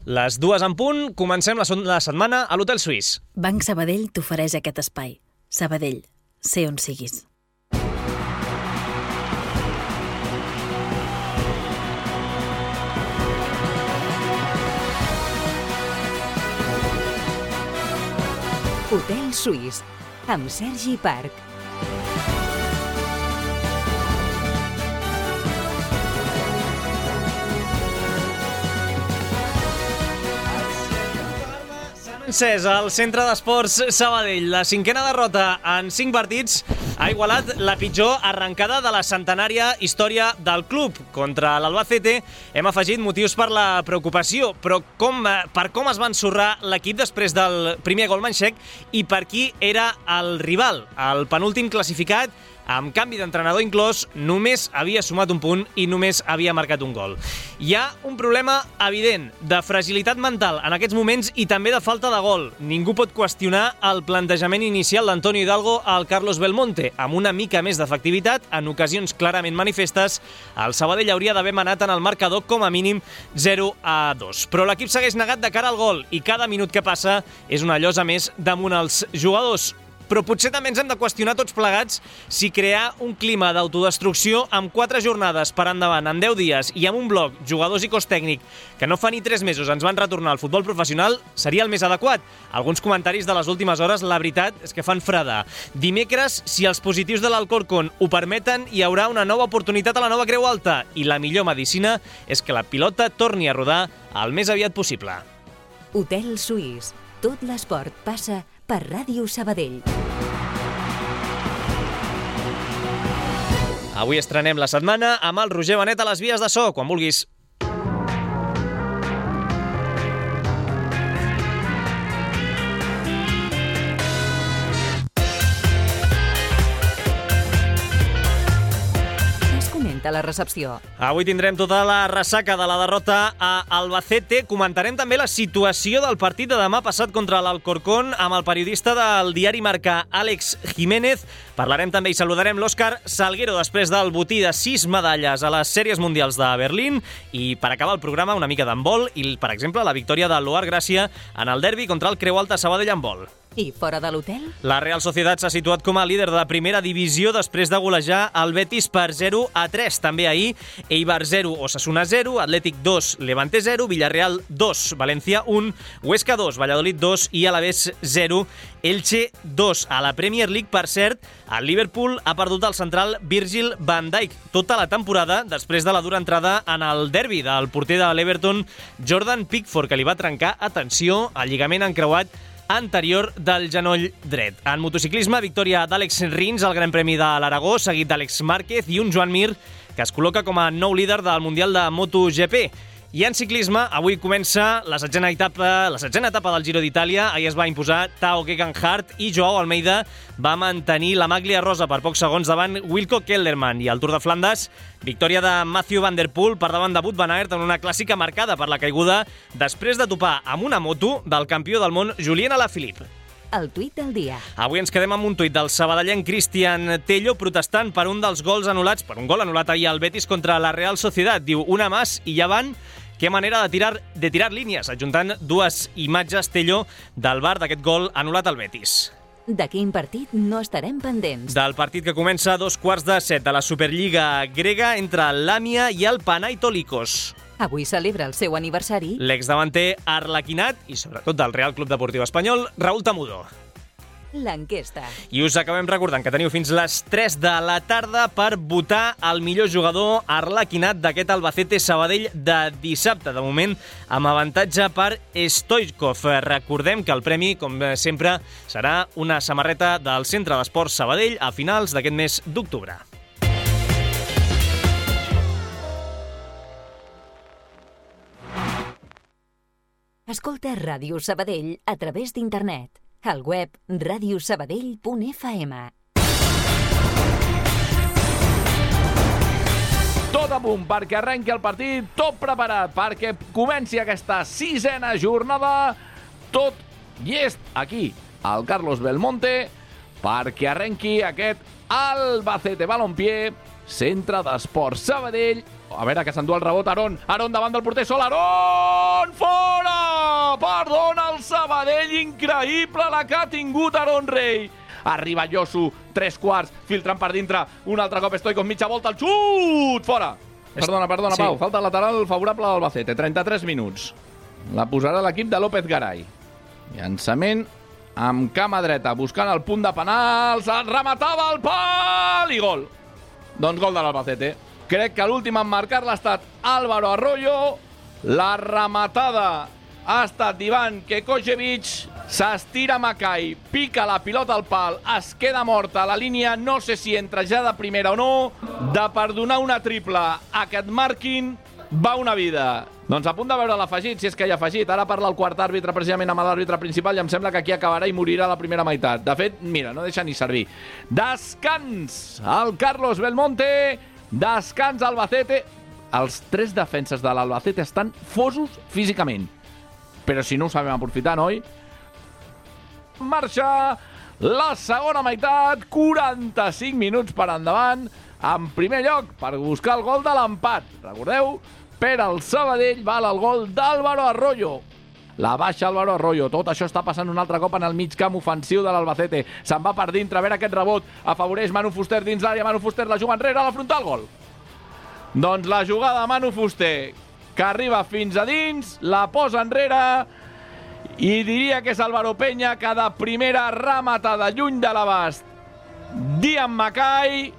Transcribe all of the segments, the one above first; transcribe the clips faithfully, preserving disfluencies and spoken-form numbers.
Les dues en punt, comencem la, la setmana a l'Hotel Suís. Banc Sabadell t'ofereix aquest espai. Sabadell, sé on siguis. Hotel Suís, amb Sergi Parc. Encès al Centre d'Esports Sabadell. La cinquena derrota en cinc partits ha igualat la pitjor arrencada de la centenària història del club. Contra l'Albacete hem afegit motius per la preocupació, però com, per com es va ensorrar l'equip després del primer gol manxec i per qui era el rival. El penúltim classificat, amb canvi d'entrenador inclòs, només havia sumat un punt i només havia marcat un gol. Hi ha un problema evident de fragilitat mental en aquests moments i també de falta de gol. Ningú pot qüestionar el plantejament inicial d'Antonio Hidalgo al Carlos Belmonte. Amb una mica més d'efectivitat, en ocasions clarament manifestes, el Sabadell hauria d'haver manat en el marcador com a mínim zero a dos. Però l'equip segueix negat de cara al gol i cada minut que passa és una llosa més damunt els jugadors. Però potser també ens hem de qüestionar tots plegats si crear un clima d'autodestrucció amb quatre jornades per endavant en deu dies i amb un bloc, jugadors i cos tècnic que no fa ni tres mesos ens van retornar al futbol professional seria el més adequat. Alguns comentaris de les últimes hores, la veritat és que fan freda. Dimecres, si els positius de l'Alcorcón ho permeten, hi haurà una nova oportunitat a la nova Creu Alta i la millor medicina és que la pilota torni a rodar el més aviat possible. Hotel Suís. Tot l'esport passa per Ràdio Sabadell. Avui estrenem la setmana amb el Roger Benet a les vies de so, quan vulguis. A la recepció. Avui tindrem tota la ressaca de la derrota a Albacete. Comentarem també la situació del partit de demà passat contra l'Alcorcón amb el periodista del diari Marca, Àlex Jiménez. Parlarem també i saludarem l'Òscar Salguero després del botí de sis medalles a les sèries mundials de Berlín. I per acabar el programa, una mica d'handbol i, per exemple, la victòria de l'Oar Gràcia en el derbi contra el Creu Alta Sabadell handbol. I fora de l'hotel? La Real Sociedad s'ha situat com a líder de la primera divisió després de golejar el Betis per zero a tres. També ahir, Eibar zero, Osasuna zero, Atlètic dos, Levante zero, Villarreal dos, València un, Huesca dos, Valladolid dos i Alavés zero, Elche dos. A la Premier League, per cert, el Liverpool ha perdut el central Virgil van Dijk tota la temporada després de la dura entrada en el derbi del porter de l'Everton, Jordan Pickford, que li va trencar, atenció, el lligament encreuat anterior del genoll dret. En motociclisme, victòria d'Àlex Rins al Gran Premi de l'Aragó, seguit d'Àlex Márquez i un Joan Mir que es col·loca com a nou líder del Mundial de MotoGP. I en ciclisme, avui comença la setzena etapa, la setzena etapa del Giro d'Itàlia. Ahir es va imposar Tao Geoghegan-Hart i Joao Almeida va mantenir la maglia rosa per pocs segons davant Wilco Kelderman. I al Tour de Flandes, victòria de Mathieu van der Poel per davant de Wout van Aert en una clàssica marcada per la caiguda després de topar amb una moto del campió del món Julien Alaphilippe. El tuit del dia. Avui ens quedem amb un tuit del sabadellenc Cristian Tello protestant per un dels gols anul·lats, per un gol anul·lat ahir al Betis contra la Real Sociedad. Diu, una más i ja van. Que manera de tirar, de tirar línies, adjuntant dues imatges, Tello, del V A R d'aquest gol anul·lat al Betis. De quin partit no estarem pendents? Del partit que comença a dos quarts de set de la Superliga grega entre l'Àmia i el Panathinaikos. Avui celebra el seu aniversari l'exdavanter arlequinat i sobretot del Real Club Deportiu Espanyol, Raúl Tamudo. L'enquesta. I us acabem recordant que teniu fins les tres de la tarda per votar el millor jugador arlequinat d'aquest Albacete Sabadell de dissabte. De moment, amb avantatge per Stoichkov. Recordem que el premi, com sempre, serà una samarreta del Centre d'Esports Sabadell a finals d'aquest mes d'octubre. Escolta Ràdio Sabadell a través d'internet. Al web radiosabadell punt f m. Tot a punt perquè arrenqui el partit, tot preparat perquè comenci aquesta sisena jornada, tot llest aquí al Carlos Belmonte perquè arrenqui aquest Albacete Balompié, Centre d'Esports Sabadell, A veure, que s'endú el rebot Aron. Aron davant del porter sol. Aron! Fora! Perdona el Sabadell. Increïble la que ha tingut Aron Rey. Arriba Yosu, tres quarts, filtrant per dintre. Un altre cop Stoikov, mitja volta, el xut! Fora! Perdona, perdona, sí. Pau. Falta lateral favorable al Albacete. trenta-tres minuts. La posarà l'equip de López Garay. Llançament amb cama dreta, buscant el punt de penals. El rematava al pal i gol. Doncs gol de l'Albacete. Crec que l'últim en marcar-la ha estat Álvaro Arroyo. La rematada ha estat d'Ivan Kekojevic. S'estira Macai, pica la pilota al pal, es queda morta a la línia, no sé si entra ja de primera o no. De perdonar una tripla a que et marquin va una vida. Doncs a punt de veure l'afegit, si és que hi ha afegit. Ara parla el quart àrbitre precisament amb l'àrbitre principal i em sembla que aquí acabarà i morirà la primera meitat. De fet, mira, no deixa ni servir. Descans al Carlos Belmonte, descans Albacete. Els tres defenses de l'Albacete estan fosos físicament. Però si no ho sabem aprofitar, noi? Marxa la segona meitat, quaranta-cinc minuts per endavant, en primer lloc per buscar el gol de l'empat. Recordeu, per al Sabadell val el gol d'Álvaro Arroyo. La baixa Álvaro Arroyo. Tot això està passant un altre cop en el mig camp ofensiu de l'Albacete. Se'n va per dintre, a veure aquest rebot. Afavoreix Manu Fuster dins l'àrea. Manu Fuster la juga enrere, a la frontal, gol. Doncs la jugada de Manu Fuster, que arriba fins a dins, la posa enrere, i diria que és Álvaro Peña, que de primera rematada lluny de l'abast d'Ian Macai.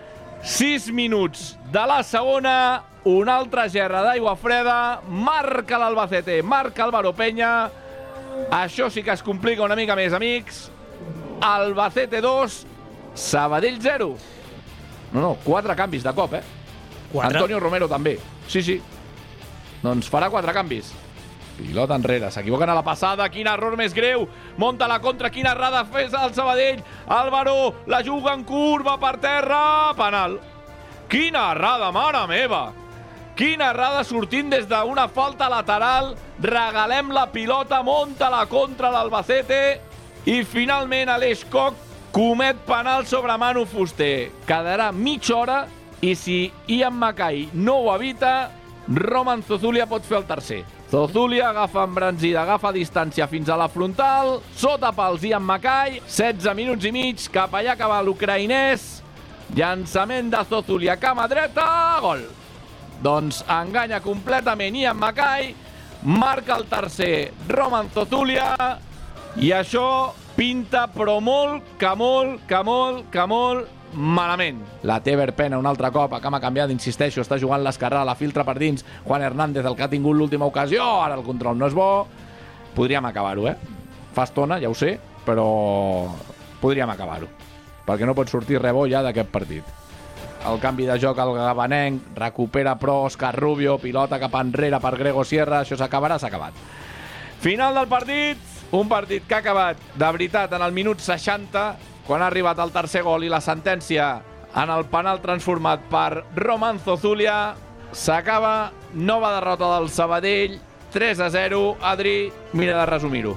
sis minuts de la segona, una altra gerra d'aigua freda, marca l'Albacete, marca Álvaro Peña. Això sí que es complica una mica més, amics. Albacete dos, Sabadell zero. No, no, quatre canvis de cop, eh? Quatre? Antonio Romero també, sí, sí. Doncs farà quatre canvis. Pilota enrere, s'equivoquen a la passada, quin error més greu, monta la contra, quina errada fes el Sabadell, Álvaro la juga en curva per terra, penal. Quina errada, mare meva, quina errada sortint des d'una falta lateral, regalem la pilota, monta la contra l'Albacete i finalment Aleix Koch comet penal sobre Manu Fuster. Quedarà mitja hora i si Ian Macai no ho evita, Roman Zozulia pot fer el tercer. Zozulia agafa embranzida, agafa distància fins a la frontal, sota pals Ian Macai, setze minuts i mig, cap allà que va l'ucraïnès, llançament de Zozulia, cama dreta, gol. Doncs enganya completament Ian Macai, marca el tercer Roman Zozulia, i això pinta però molt, que molt, que molt, que molt malament. La té Verpena un altre cop, a cama canviada, insisteixo, està jugant l'esquerrà, la filtra per dins, Juan Hernández, el que ha tingut l'última ocasió, ara el control no és bo, podríem acabar-ho, eh? Fa estona, ja ho sé, però podríem acabar-ho, perquè no pot sortir res bo ja d'aquest partit. El canvi de joc al gabanenc, recupera però Òscar Rubio, pilota cap enrere per Grego Sierra, això s'acabarà, s'ha acabat. Final del partit, un partit que ha acabat de veritat en el minut seixanta, quan ha arribat el tercer gol i la sentència en el penal transformat per Roman Zozulia. S'acaba, nova derrota del Sabadell, tres a zero. Adri, mira de resumir-ho.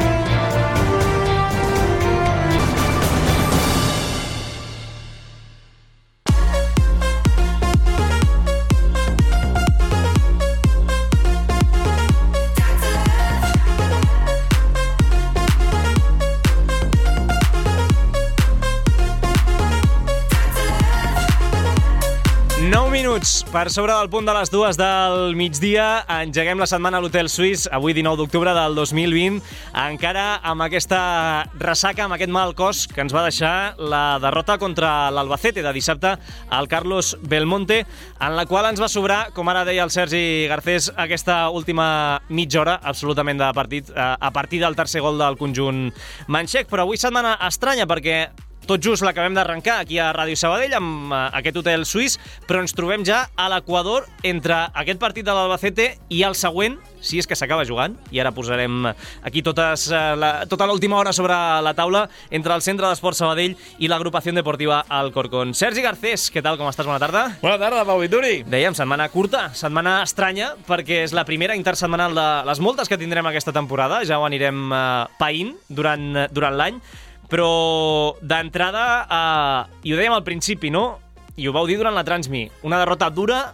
Per sobre del punt de les dues del migdia, engeguem la setmana a l'Hotel Suís, avui dinou d'octubre del dos mil vint, encara amb aquesta ressaca, amb aquest mal cos que ens va deixar la derrota contra l'Albacete de dissabte al Carlos Belmonte, en la qual ens va sobrar, com ara deia el Sergi Garcés, aquesta última mitja hora absolutament de partit, a partir del tercer gol del conjunt manxec. Però avui setmana estranya, perquè tot just l'acabem d'arrencar aquí a Ràdio Sabadell amb uh, aquest Hotel Suís, però ens trobem ja a l'equador entre aquest partit de l'Albacete i el següent, si és que s'acaba jugant, i ara posarem aquí totes, uh, la, tota l'última hora sobre la taula entre el Centre d'Esport Sabadell i l'agrupació deportiva Alcorcón. Sergi Garcés, què tal, com estàs? Bona tarda. Bona tarda, Pau Vituri. Dèiem, setmana curta, setmana estranya, perquè és la primera intersetmanal de les moltes que tindrem aquesta temporada, ja ho anirem uh, païnt durant, durant l'any. Però d'entrada, eh, i ho dèiem al principi, no? I ho vau dir durant la Transmi, una derrota dura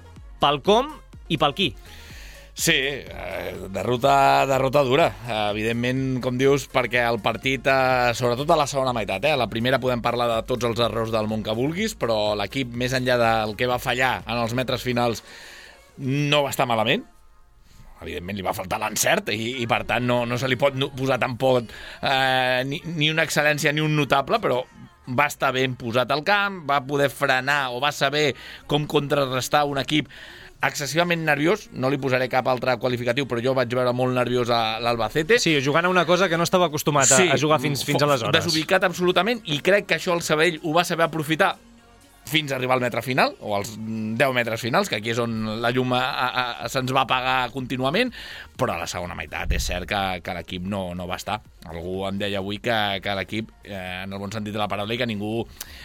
pel com i pel qui. Sí, eh, derrota, derrota dura, evidentment, com dius, perquè el partit, eh, sobretot a la segona meitat, eh, a la primera podem parlar de tots els errors del món que vulguis, però l'equip, més enllà del que va fallar en els metres finals, no va estar malament. Evidentment li va faltar l'encert i, i per tant no, no se li pot posar tampoc eh, ni, ni una excel·lència ni un notable, però va estar ben posat al camp, va poder frenar o va saber com contrarrestar un equip excessivament nerviós, no li posaré cap altre qualificatiu, però jo vaig veure molt nerviós a l'Albacete. Sí, jugant a una cosa que no estava acostumat a, sí, a jugar fins, fins aleshores. Desubicat absolutament, i crec que això el Sabadell ho va saber aprofitar fins a arribar al metre final, o als deu metres finals, que aquí és on la llum a, a, a, se'ns va apagar contínuament, però a la segona meitat és cert que, que l'equip no, no va estar. Algú em deia avui que, que l'equip, eh, en el bon sentit de la paraula, i que ningú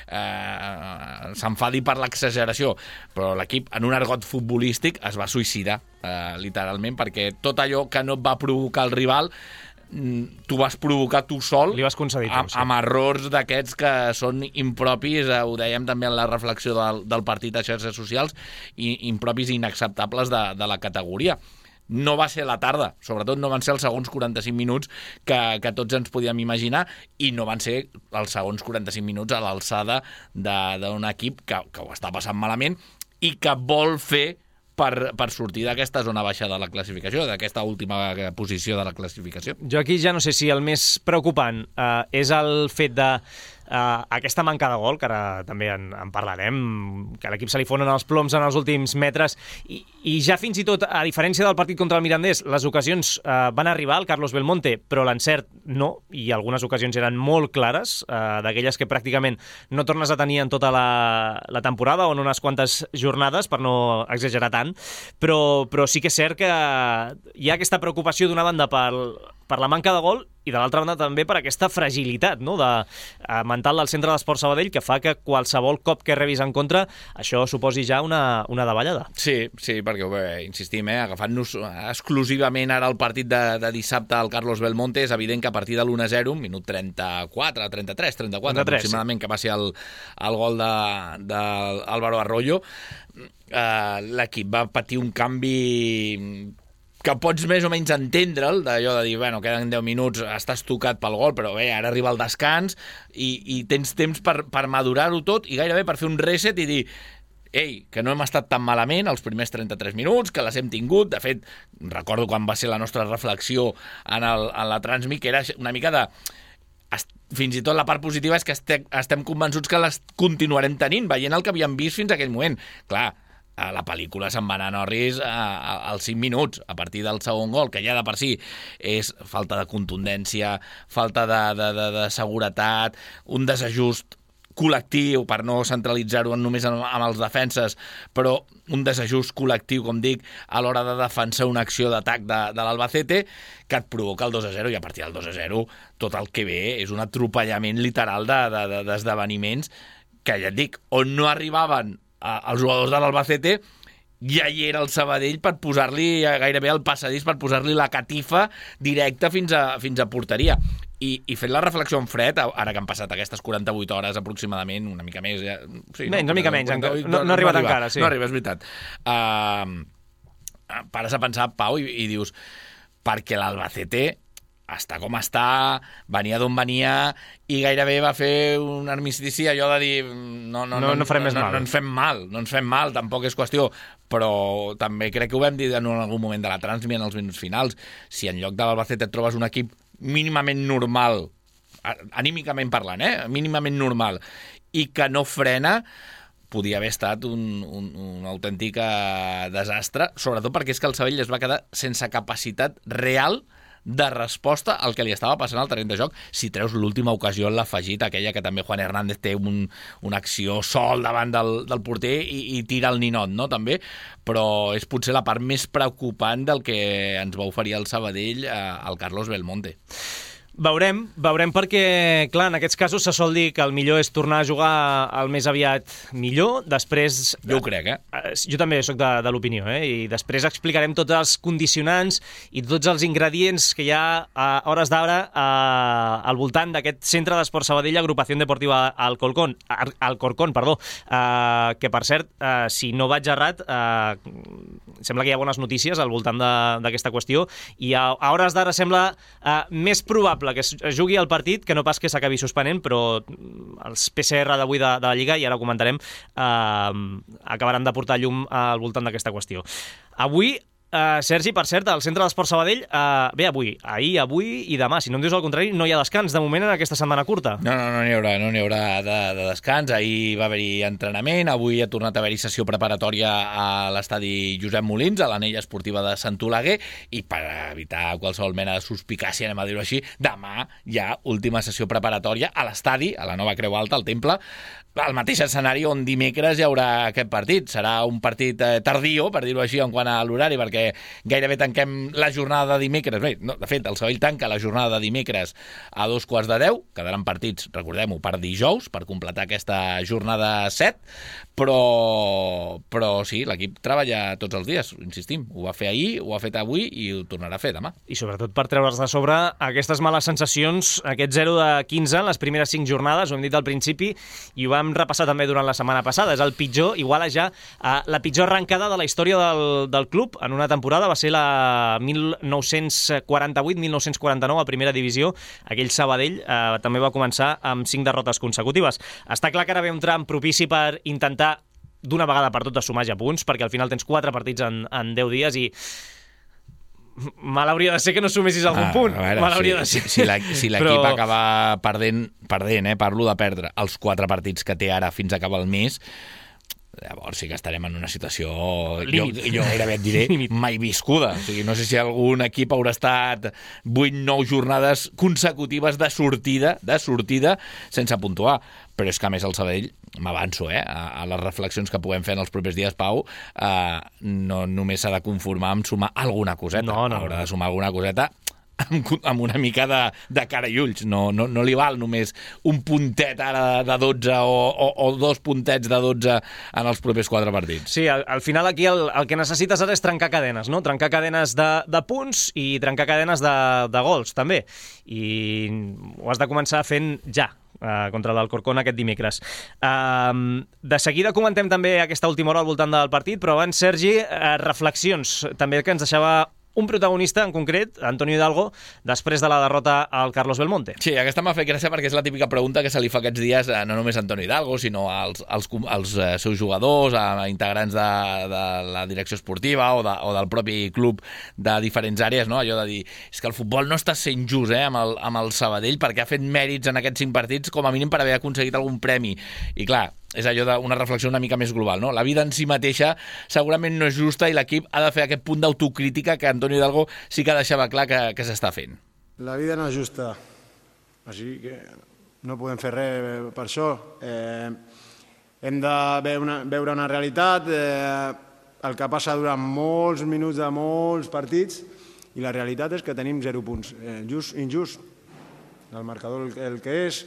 eh, s'enfadi per l'exageració, però l'equip, en un argot futbolístic, es va suïcidar, eh, literalment, perquè tot allò que no et va provocar el rival tu vas provocar tu sol. Li vas concedir tu, amb, sí. amb errors d'aquests que són impropis, eh, ho dèiem també en la reflexió del, del partit a xarxes socials, i impropis i inacceptables de, de la categoria. No va ser la tarda, sobretot no van ser els segons quaranta-cinc minuts que, que tots ens podíem imaginar, i no van ser els segons quaranta-cinc minuts a l'alçada d'un equip que, que ho està passant malament i que vol fer Per, per sortir d'aquesta zona baixa de la classificació, d'aquesta última posició de la classificació. Jo aquí ja no sé si el més preocupant eh, és el fet de Uh, aquesta manca de gol, que ara també en, en parlarem, que a l'equip se li fonen els ploms en els últims metres, i, i ja fins i tot, a diferència del partit contra el Mirandés, les ocasions uh, van arribar al Carlos Belmonte, però l'encert no, i algunes ocasions eren molt clares, uh, d'aquelles que pràcticament no tornes a tenir en tota la, la temporada o en unes quantes jornades, per no exagerar tant, però, però sí que és cert que hi ha aquesta preocupació d'una banda per, per la manca de gol, i de l'altra banda també per aquesta fragilitat, no?, de, uh, mental del Centre d'Esports Sabadell, que fa que qualsevol cop que rebis en contra això suposi ja una, una davallada. Sí, sí, perquè bé, insistim, eh, agafant-nos exclusivament ara el partit de, de dissabte al Carlos Belmonte, és evident que a partir de l'u a zero, minut trenta-quatre, trenta-tres, trenta-quatre, trenta-tres aproximadament, sí, que va ser el, el gol d'Álvaro Arroyo, eh, l'equip va patir un canvi que pots més o menys entendre'l, d'allò de dir, bueno, queden deu minuts, estàs tocat pel gol, però bé, ara arriba el descans i, i tens temps per, per madurar-ho tot i gairebé per fer un reset i dir, ei, que no hem estat tan malament els primers trenta-tres minuts, que les hem tingut. De fet, recordo quan va ser la nostra reflexió en, el, en la Transmi, que era una mica de... Fins i tot la part positiva és que estem, estem convençuts que les continuarem tenint, veient el que havíem vist fins a aquell moment. Clar, a la pel·lícula se'n va anar a Norris als cinc minuts, a partir del segon gol, que ja de per si és falta de contundència, falta de, de, de, de seguretat, un desajust col·lectiu, per no centralitzar-ho només amb, amb els defenses, però un desajust col·lectiu, com dic, a l'hora de defensar una acció d'atac de, de l'Albacete, que et provoca el dos a zero, i a partir del dos a zero tot el que ve és un atropellament literal de, de, de, d'esdeveniments que, ja et dic, on no arribaven els jugadors de l'Albacete, ja hi era el Sabadell per posar-li gairebé el passadís, per posar-li la catifa directa fins a, fins a porteria. I, i fent la reflexió en fred, ara que han passat aquestes quaranta-vuit hores aproximadament, una mica més... Ja, sí, menys, no, una mica menys, no, no, no, no ha arribat no encara, sí. No arriba, és veritat. Uh, pares a pensar, Pau, i, i dius, perquè l'Albacete està com està, venia d'on venia, i gairebé va fer un armistici, allò de dir no, no, no, no, no, farem no, no, no ens fem mal, no ens fem mal, tampoc és qüestió, però també crec que ho vam dir en algun moment de la Transmi en els minuts finals, si en lloc de l'Albacete et trobes un equip mínimament normal, anímicament parlant, eh? mínimament normal, i que no frena, podia haver estat un, un, un autèntic desastre, sobretot perquè és que el Sabadell es va quedar sense capacitat real de resposta al que li estava passant al terreny de joc, si treus l'última ocasió en l'afegit, aquella que també Juan Hernández té un, una acció sol davant del, del porter i, i tira el ninot, no?, també, però és potser la part més preocupant del que ens va oferir el Sabadell eh, al Carlos Belmonte. Veurem, veurem perquè, clar, en aquests casos se sol dir que el millor és tornar a jugar el més aviat millor, després... Jo ho crec, eh? Jo també sóc de, de l'opinió, eh? I després explicarem tots els condicionants i tots els ingredients que hi ha a hores d'ara al voltant d'aquest centre d'esport Sabadell, Agrupació Deportiva Alcorcón, Alcorcón, perdó, eh, que per cert, eh, si no vaig errat, eh, sembla que hi ha bones notícies al voltant d'aquesta qüestió i a, a hores d'ara sembla eh, més probable que es jugui el partit que no pas que s'acabi suspenent, però els P C R d'avui de, de la Lliga, i ara ho comentarem, eh, acabaran de portar llum al voltant d'aquesta qüestió. Avui, Uh, Sergi, per cert, al Centre d'Esport Sabadell, uh, bé, avui, ahir, avui i demà, si no em dius el contrari, no hi ha descans de moment en aquesta setmana curta. No, no, no n'hi haurà, no n'hi haurà de, de descans. Ahir va haver-hi entrenament, avui ha tornat a haver-hi sessió preparatòria a l'estadi Josep Molins, a l'anella esportiva de Sant Oleguer, i per evitar qualsevol mena de suspicàcia, anem a dir-ho així, demà hi ha última sessió preparatòria a l'estadi, a la nova Creu Alta, al Temple, al mateix escenari on dimecres hi haurà aquest partit. Serà un partit eh, tardío, per dir-ho així, en quant a l'horari, perquè gairebé tanquem la jornada de dimecres. Bé, no, de fet, el Sabadell tanca la jornada de dimecres a dos quarts de deu. Quedaran partits, recordem-ho, per dijous, per completar aquesta jornada set. Però, però sí, l'equip treballa tots els dies, insistim. Ho va fer ahir, ho ha fet avui i ho tornarà a fer demà. I sobretot per treure's de sobre aquestes males sensacions, aquest zero de quinze en les primeres cinc jornades, ho hem dit al principi, i ho vam repassar també durant la setmana passada. És el pitjor, igual a ja eh, la pitjor arrencada de la història del, del club en una temporada. Va ser la mil nou-cents quaranta-vuit mil nou-cents quaranta-nou a primera divisió. Aquell Sabadell eh, també va començar amb cinc derrotes consecutives. Està clar que ara ve un tram propici per intentar d'una vegada per totes sumar ja punts, perquè al final tens quatre partits en, en deu dies i mal hauria de ser que no sumessis algun ah, punt. Veure, mal hauria si, de ser. Si, si l'equip si Però... acaba perdent, perdent eh, parlo de perdre els quatre partits que té ara fins a acabar el mes, llavors sí que estarem en una situació, Límit. jo, jo gairebé et diré, Límit. mai viscuda. O sigui, no sé si algun equip haurà estat vuit nou jornades consecutives de sortida, de sortida sense puntuar. Però és que, a més, el Sabadell, m'avanço, eh, a, a les reflexions que puguem fer en els propers dies, Pau, eh, no només s'ha de conformar amb sumar alguna coseta. No, no, Haurà no. de sumar alguna coseta amb, amb una mica de, de cara i ulls. No, no, no li val només un puntet ara de dotze o, o, o dos puntets de dotze en els propers quatre partits. Sí, al, al final aquí el, el que necessites ara és trencar cadenes, no? Trencar cadenes de, de punts i trencar cadenes de, de gols, també. I ho has de començar fent ja. Uh, contra l'Alcorcón aquest dimecres. Uh, de seguida comentem també aquesta última hora al voltant del partit, però abans, Sergi, uh, reflexions també que ens deixava un protagonista en concret, Antonio Hidalgo, després de la derrota al Carlos Belmonte. Sí, aquesta m'ha fet gràcia perquè és la típica pregunta que se li fa aquests dies, eh, no només a Antonio Hidalgo, sinó als, als, als eh, seus jugadors, a integrants de, de la direcció esportiva o, de, o del propi club de diferents àrees, no? Allò de dir, és que el futbol no està sent just eh, amb, el, amb el Sabadell perquè ha fet mèrits en aquests cinc partits com a mínim per haver aconseguit algun premi. I clar, és allò d'una reflexió una mica més global, no? La vida en si mateixa segurament no és justa i l'equip ha de fer aquest punt d'autocrítica que Antonio Hidalgo sí que deixava clar que, que s'està fent. La vida no és justa, així que no podem fer res per això. Eh, hem de veure una, veure una realitat, eh, el que passa durant molts minuts de molts partits, i la realitat és que tenim zero punts. Eh, just, injust. El marcador el, el que és,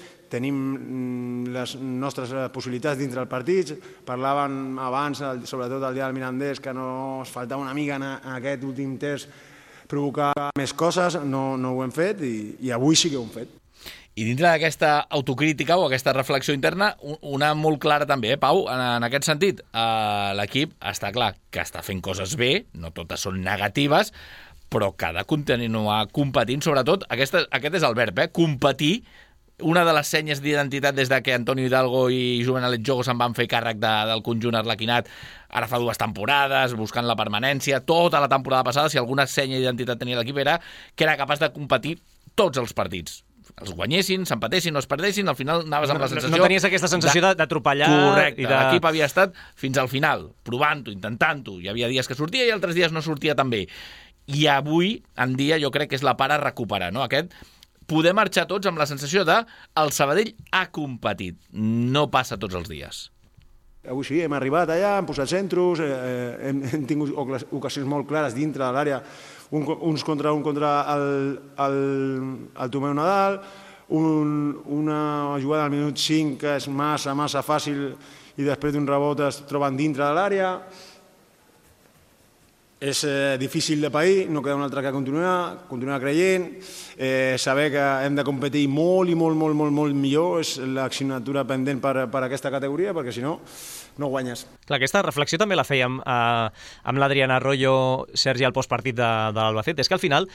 tenim les nostres possibilitats dintre el partit. Parlaven abans, sobretot el dia del Mirandés, que no es faltava una mica en aquest últim test provocar més coses, no, no ho hem fet i, i avui sí que ho hem fet. I dintre d'aquesta autocrítica o aquesta reflexió interna, una molt clara també, eh, Pau, en, en aquest sentit. Eh, l'equip està clar que està fent coses bé, no totes són negatives, però que ha de continuar competint, sobretot, aquesta, aquest és el verb, eh, competir. Una de les senyes d'identitat des de que Antonio Hidalgo i Juvenalet Jogo se'n van fer càrrec de, del conjunt arlequinat ara fa dues temporades, buscant la permanència, tota la temporada passada, si alguna senya d'identitat tenia l'equip era que era capaç de competir tots els partits. Els guanyessin, s'empatessin o es perdessin, al final anaves amb la sensació... No, no tenies aquesta sensació de, d'atropellar... Correcte, i de... l'equip havia estat fins al final, provant-ho, intentant-ho. Hi havia dies que sortia i altres dies no sortia tan bé. I avui en dia jo crec que és la part a recuperar, no? Aquest... Poder marxar tots amb la sensació de el Sabadell ha competit. No passa tots els dies. Avui sí, hem arribat allà, hem posat centros, eh, hem, hem tingut ocasions molt clares dintre de l'àrea un, uns contra un contra el, el, el Tomeu Nadal, un, una jugada al minut cinc que és massa, massa fàcil i després d'un rebot es troben dintre de l'àrea. És eh, difícil de pair, no queda un altre que continuar, continuar creient, eh, saber que hem de competir molt i molt, molt, molt, molt millor, és l'assignatura pendent per, per aquesta categoria, perquè si no, no guanyes. Clar, aquesta reflexió també la fèiem eh, amb l'Adriana Arroyo, Sergi, al postpartit de, de l'Albacete. És que al final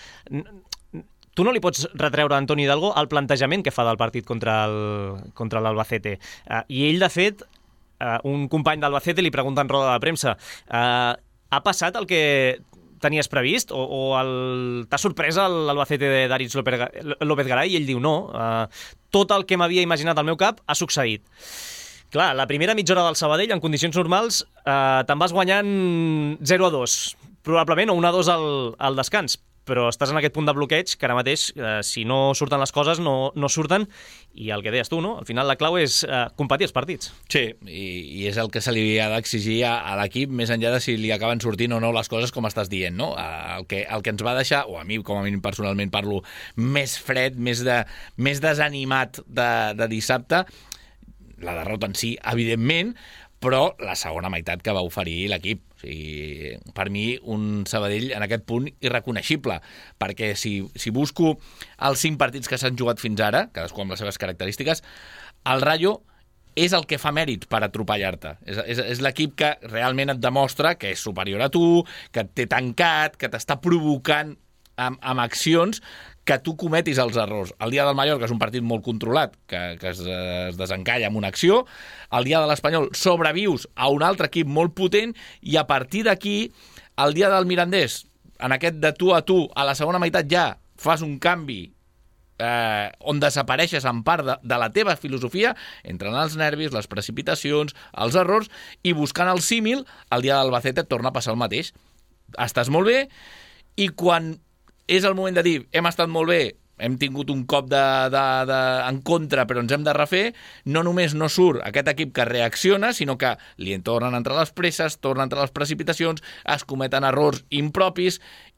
tu no li pots retreure a Antoni Hidalgo el plantejament que fa del partit contra el, contra l'Albacete. Eh, I ell, de fet, eh, un company d'Albacete li pregunta en roda de premsa eh, ha passat el que tenies previst o, o el... t'ha sorprès l'Albacete de Daritz López Garay? I ell diu no, eh, tot el que m'havia imaginat al meu cap ha succeït. Clar, la primera mitja hora del Sabadell, en condicions normals, eh, te'n vas guanyant zero a dos, probablement, o un a dos al, al descans, però estàs en aquest punt de bloqueig que ara mateix, eh, si no surten les coses, no, no surten, i el que deies tu, no? Al final la clau és eh, competir els partits. Sí, i, i és el que se li ha d'exigir a, a l'equip, més enllà de si li acaben sortint o no les coses, com estàs dient, no? El que, el que ens va deixar, o a mi, com a mínim personalment parlo, més fred, més, de, més desanimat de, de dissabte, la derrota en si, evidentment, però la segona meitat que va oferir l'equip. O sigui, per mi, un Sabadell en aquest punt irreconeixible, perquè si, si busco els cinc partits que s'han jugat fins ara, cadascú amb les seves característiques, el Rayo és el que fa mèrit per atropellar-te. És, és, és l'equip que realment et demostra que és superior a tu, que et té tancat, que t'està provocant amb, amb accions que tu cometis els errors. El dia del Mallorca és un partit molt controlat, que, que es, es desencalla amb una acció. El dia de l'Espanyol sobrevius a un altre equip molt potent i a partir d'aquí, el dia del Mirandés, en aquest de tu a tu, a la segona meitat ja fas un canvi eh, on desapareixes en part de, de la teva filosofia, entren els nervis, les precipitacions, els errors, i buscant el símil, el dia del Albacete et torna a passar el mateix. Estàs molt bé i quan és el moment de dir, hem estat molt bé, hem tingut un cop de, de, de, en contra, però ens hem de refer, no només no surt aquest equip que reacciona, sinó que li en tornen a entrar les presses, tornen a entrar les precipitacions, es cometen errors impropis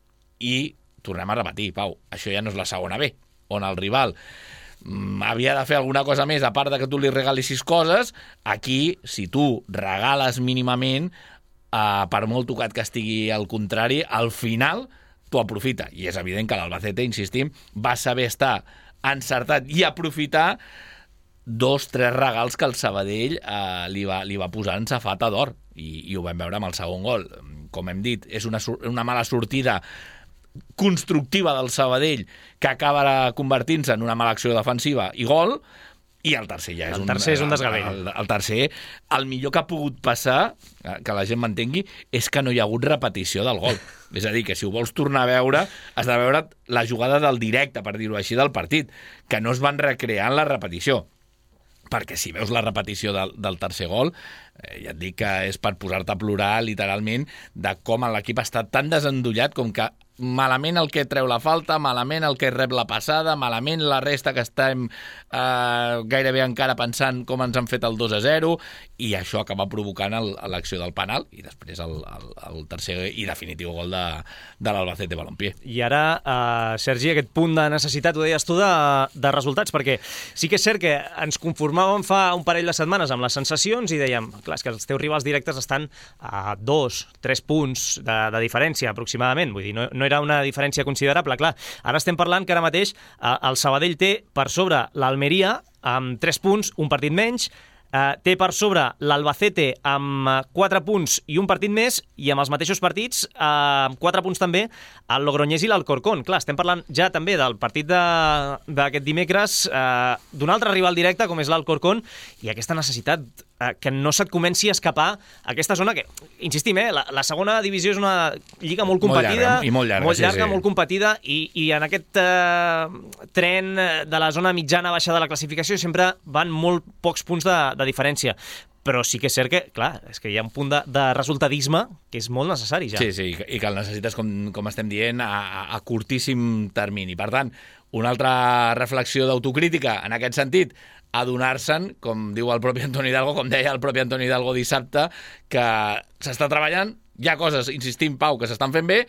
i tornem a repetir, Pau, això ja no és la segona B, on el rival mm, havia de fer alguna cosa més, a part de que tu li regalissis coses, aquí, si tu regales mínimament, eh, per molt tocat que estigui al contrari, al final t'ho aprofita. I és evident que l'Albacete, insistim, va saber estar encertat i aprofitar dos, tres regals que el Sabadell eh, li, va, li va posar en safata d'or. I, I ho vam veure amb el segon gol. Com hem dit, és una, una mala sortida constructiva del Sabadell que acaba convertint-se en una mala acció defensiva i gol, i el tercer ja és el un... tercer és un desgavell. El, el, el tercer, el millor que ha pogut passar, que la gent m'entengui, és que no hi ha hagut repetició del gol. És a dir, que si ho vols tornar a veure, has de veure la jugada del directe, per dir-ho així, del partit, que no es van recrear en la repetició. Perquè si veus la repetició del, del tercer gol, eh, ja et dic que és per posar-te a plorar, literalment, de com l'equip està tan desendollat com que malament el que treu la falta, malament el que rep la passada, malament la resta que estem eh, gairebé encara pensant com ens han fet el dos a zero, i això acaba provocant l'acció del penal i després el, el, el tercer i definitiu gol de, de l'Albacete Balompié. I ara, eh, Sergi, aquest punt de necessitat, ho deies tu, de, de resultats, perquè sí que és cert que ens conformàvem fa un parell de setmanes amb les sensacions i dèiem, clar, és que els teus rivals directes estan a dos, tres punts de, de diferència aproximadament, vull dir, no, no era una diferència considerable, clar. Ara estem parlant que ara mateix eh, el Sabadell té per sobre l'Almeria amb tres punts, un partit menys, eh, té per sobre l'Albacete amb quatre punts i un partit més, i amb els mateixos partits, eh, amb quatre punts també, el Logroñés i l'Alcorcón. Clar, estem parlant ja també del partit d'aquest dimecres, eh, d'un altre rival directe com és l'Alcorcón, i aquesta necessitat eh, que no se't comenci a escapar aquesta zona que, insistim, eh, la, la segona divisió és una lliga molt competida, molt llarga, i molt llarga, molt, llarga, sí, sí. molt competida, i, i en aquest eh, tren de la zona mitjana baixa de la classificació sempre van molt pocs punts de, de diferència. Però sí que és cert que, clar, és que hi ha un punt de, de resultadisme que és molt necessari ja. Sí, sí, i que el necessites, com, com estem dient, a, a curtíssim termini. Per tant, una altra reflexió d'autocrítica en aquest sentit, adonar-se'n, com diu el propi Antoni Hidalgo, com deia el propi Antoni Hidalgo dissabte, que s'està treballant, hi ha coses, insistim, Pau, que s'estan fent bé,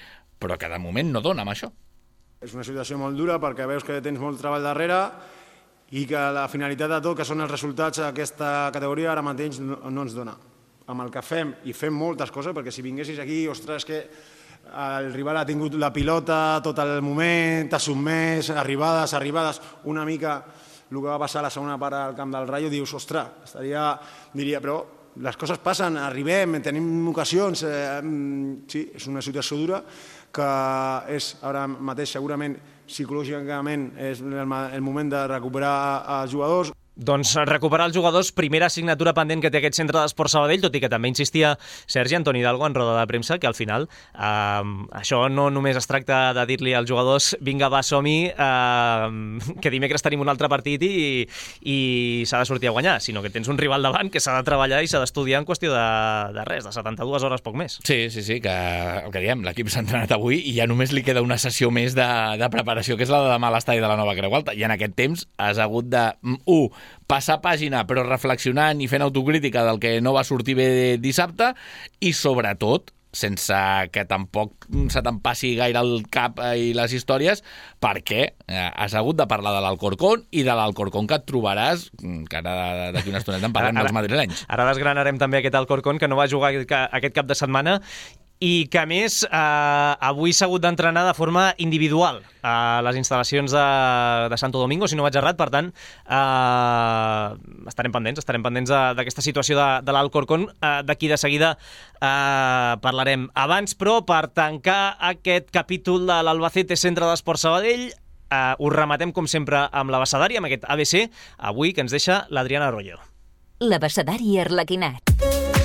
però que de moment no dona amb això. És una situació molt dura perquè veus que tens molt treball darrere i que la finalitat de tot, que són els resultats d'aquesta categoria, ara mateix no, no ens dona. Amb el que fem, i fem moltes coses, perquè si vinguessis aquí, ostres, que el rival ha tingut la pilota tot el moment, t'ha sotmès, arribades, arribades, una mica el que va passar a la segona part al camp del Rayo, dius, ostres, estaria, diria, però les coses passen, arribem, tenim ocasions, eh, sí, és una situació dura que és ara mateix segurament psicològicament és el, el moment de recuperar els jugadors. Doncs recuperar els jugadors, primera assignatura pendent que té aquest centre d'esport Sabadell, tot i que també insistia Sergi Antoni Hidalgo en roda de premsa que al final eh, això no només es tracta de dir-li als jugadors vinga, va, som-hi, eh, que dimecres tenim un altre partit i, i s'ha de sortir a guanyar, sinó que tens un rival davant que s'ha de treballar i s'ha d'estudiar en qüestió de, de res, de setanta-dues hores, poc més. Sí, sí, sí, que el que diem, l'equip s'ha entrenat avui i ja només li queda una sessió més de, de preparació, que és la de demà a l'estadi de la Nova Creu Alta, i en aquest temps has hagut de, u, passar pàgina, però reflexionant i fent autocrítica del que no va sortir bé dissabte, i sobretot, sense que tampoc se te'n passi gaire el cap i les històries, perquè eh, has hagut de parlar de l'Alcorcón i de l'Alcorcón que et trobaràs, que ara d'aquí una estoneta en parlem dels madrilenys. Ara desgranarem també aquest Alcorcón que no va jugar aquest cap de setmana i que, a més, eh, avui s'ha hagut d'entrenar de forma individual a les instal·lacions de, de Santo Domingo, si no vaig errat. Per tant, eh, estarem pendents, estarem pendents d'aquesta situació de, de l'Alcorcón. Eh, D'aquí de seguida eh, parlarem. Abans, però, per tancar aquest capítol de l'Albacete Centre d'Esport Sabadell, eh, us rematem, com sempre, amb l'abecedari, amb aquest A B C, avui que ens deixa l'Adriana Arroyo. L'abecedari arlequinat.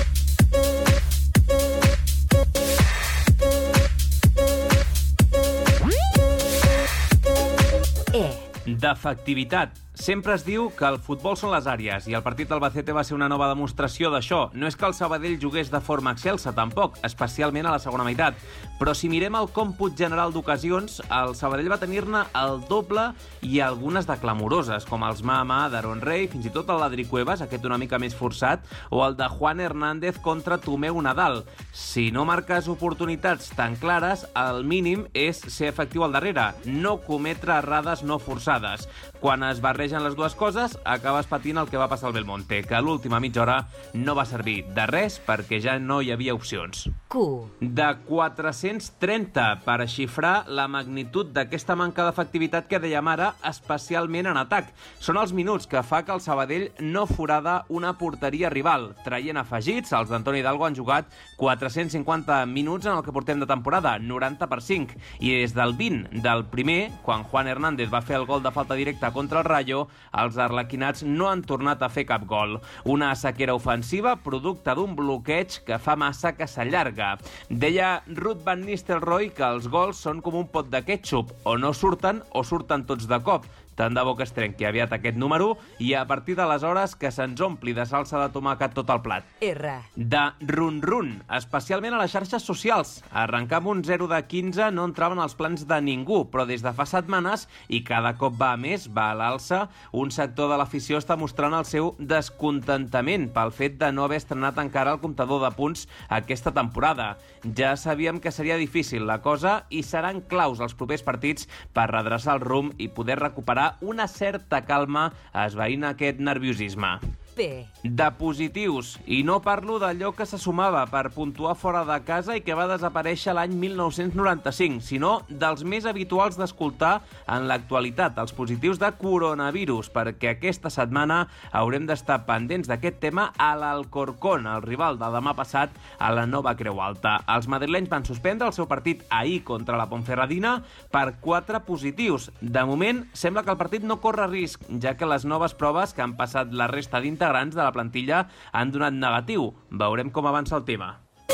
D'efectivitat. Sempre es diu que el futbol són les àrees i el partit d'Albacete va ser una nova demostració d'això. No és que el Sabadell jugués de forma excelsa, tampoc, especialment a la segona meitat. Però si mirem el còmput general d'ocasions, el Sabadell va tenir-ne el doble i algunes de clamoroses, com els mà a mà d'Aaron Rey, fins i tot el d'Adri Cuevas, aquest una mica més forçat, o el de Juan Hernández contra Tomeu Nadal. Si no marques oportunitats tan clares, el mínim és ser efectiu al darrere, no cometre errades no forçades. Quan es barregen les dues coses, acabes patint el que va passar al Belmonte, que a l'última mitja hora no va servir de res perquè ja no hi havia opcions. Q. De quatre-cents trenta, per xifrar la magnitud d'aquesta manca d'efectivitat que dèiem ara, especialment en atac. Són els minuts que fa que el Sabadell no forada una porteria rival. Traient afegits, els d'Antoni Hidalgo han jugat quatre-cents cinquanta minuts en el que portem de temporada, noranta per cinc. I des del vint del primer, quan Juan Hernández va fer el gol de falta directa contra el Rayo, els arlequinats no han tornat a fer cap gol. Una sequera ofensiva producte d'un bloqueig que fa massa que s'allarga. Deia Ruud van Nistelrooy que els gols són com un pot de ketchup, o no surten o surten tots de cop. Tant de bo que es trenqui aviat aquest número i a partir d'aleshores que se'ns ompli de salsa de tomàquet tot el plat. R. De run-run, especialment a les xarxes socials. Arrencar amb un zero de quinze no entraven als plans de ningú, però des de fa setmanes, i cada cop va a més, va a l'alça, un sector de l'afició està mostrant el seu descontentament pel fet de no haver estrenat encara el comptador de punts aquesta temporada. Ja sabíem que seria difícil la cosa i seran claus els propers partits per redreçar el rumb i poder recuperar una certa calma esvaint aquest nerviosisme. P. De positius, i no parlo d'allò que se sumava per puntuar fora de casa i que va desaparèixer l'any mil nou-cents noranta-cinc, sinó dels més habituals d'escoltar en l'actualitat, els positius de coronavirus, perquè aquesta setmana haurem d'estar pendents d'aquest tema a l'Alcorcón, el rival de demà passat a la Nova Creu Alta. Els madrilenys van suspendre el seu partit ahir contra la Ponferradina per quatre positius. De moment, sembla que el partit no corre risc, ja que les noves proves que han passat la resta d'integrants de la plantilla han donat negatiu. Veurem com avança el tema.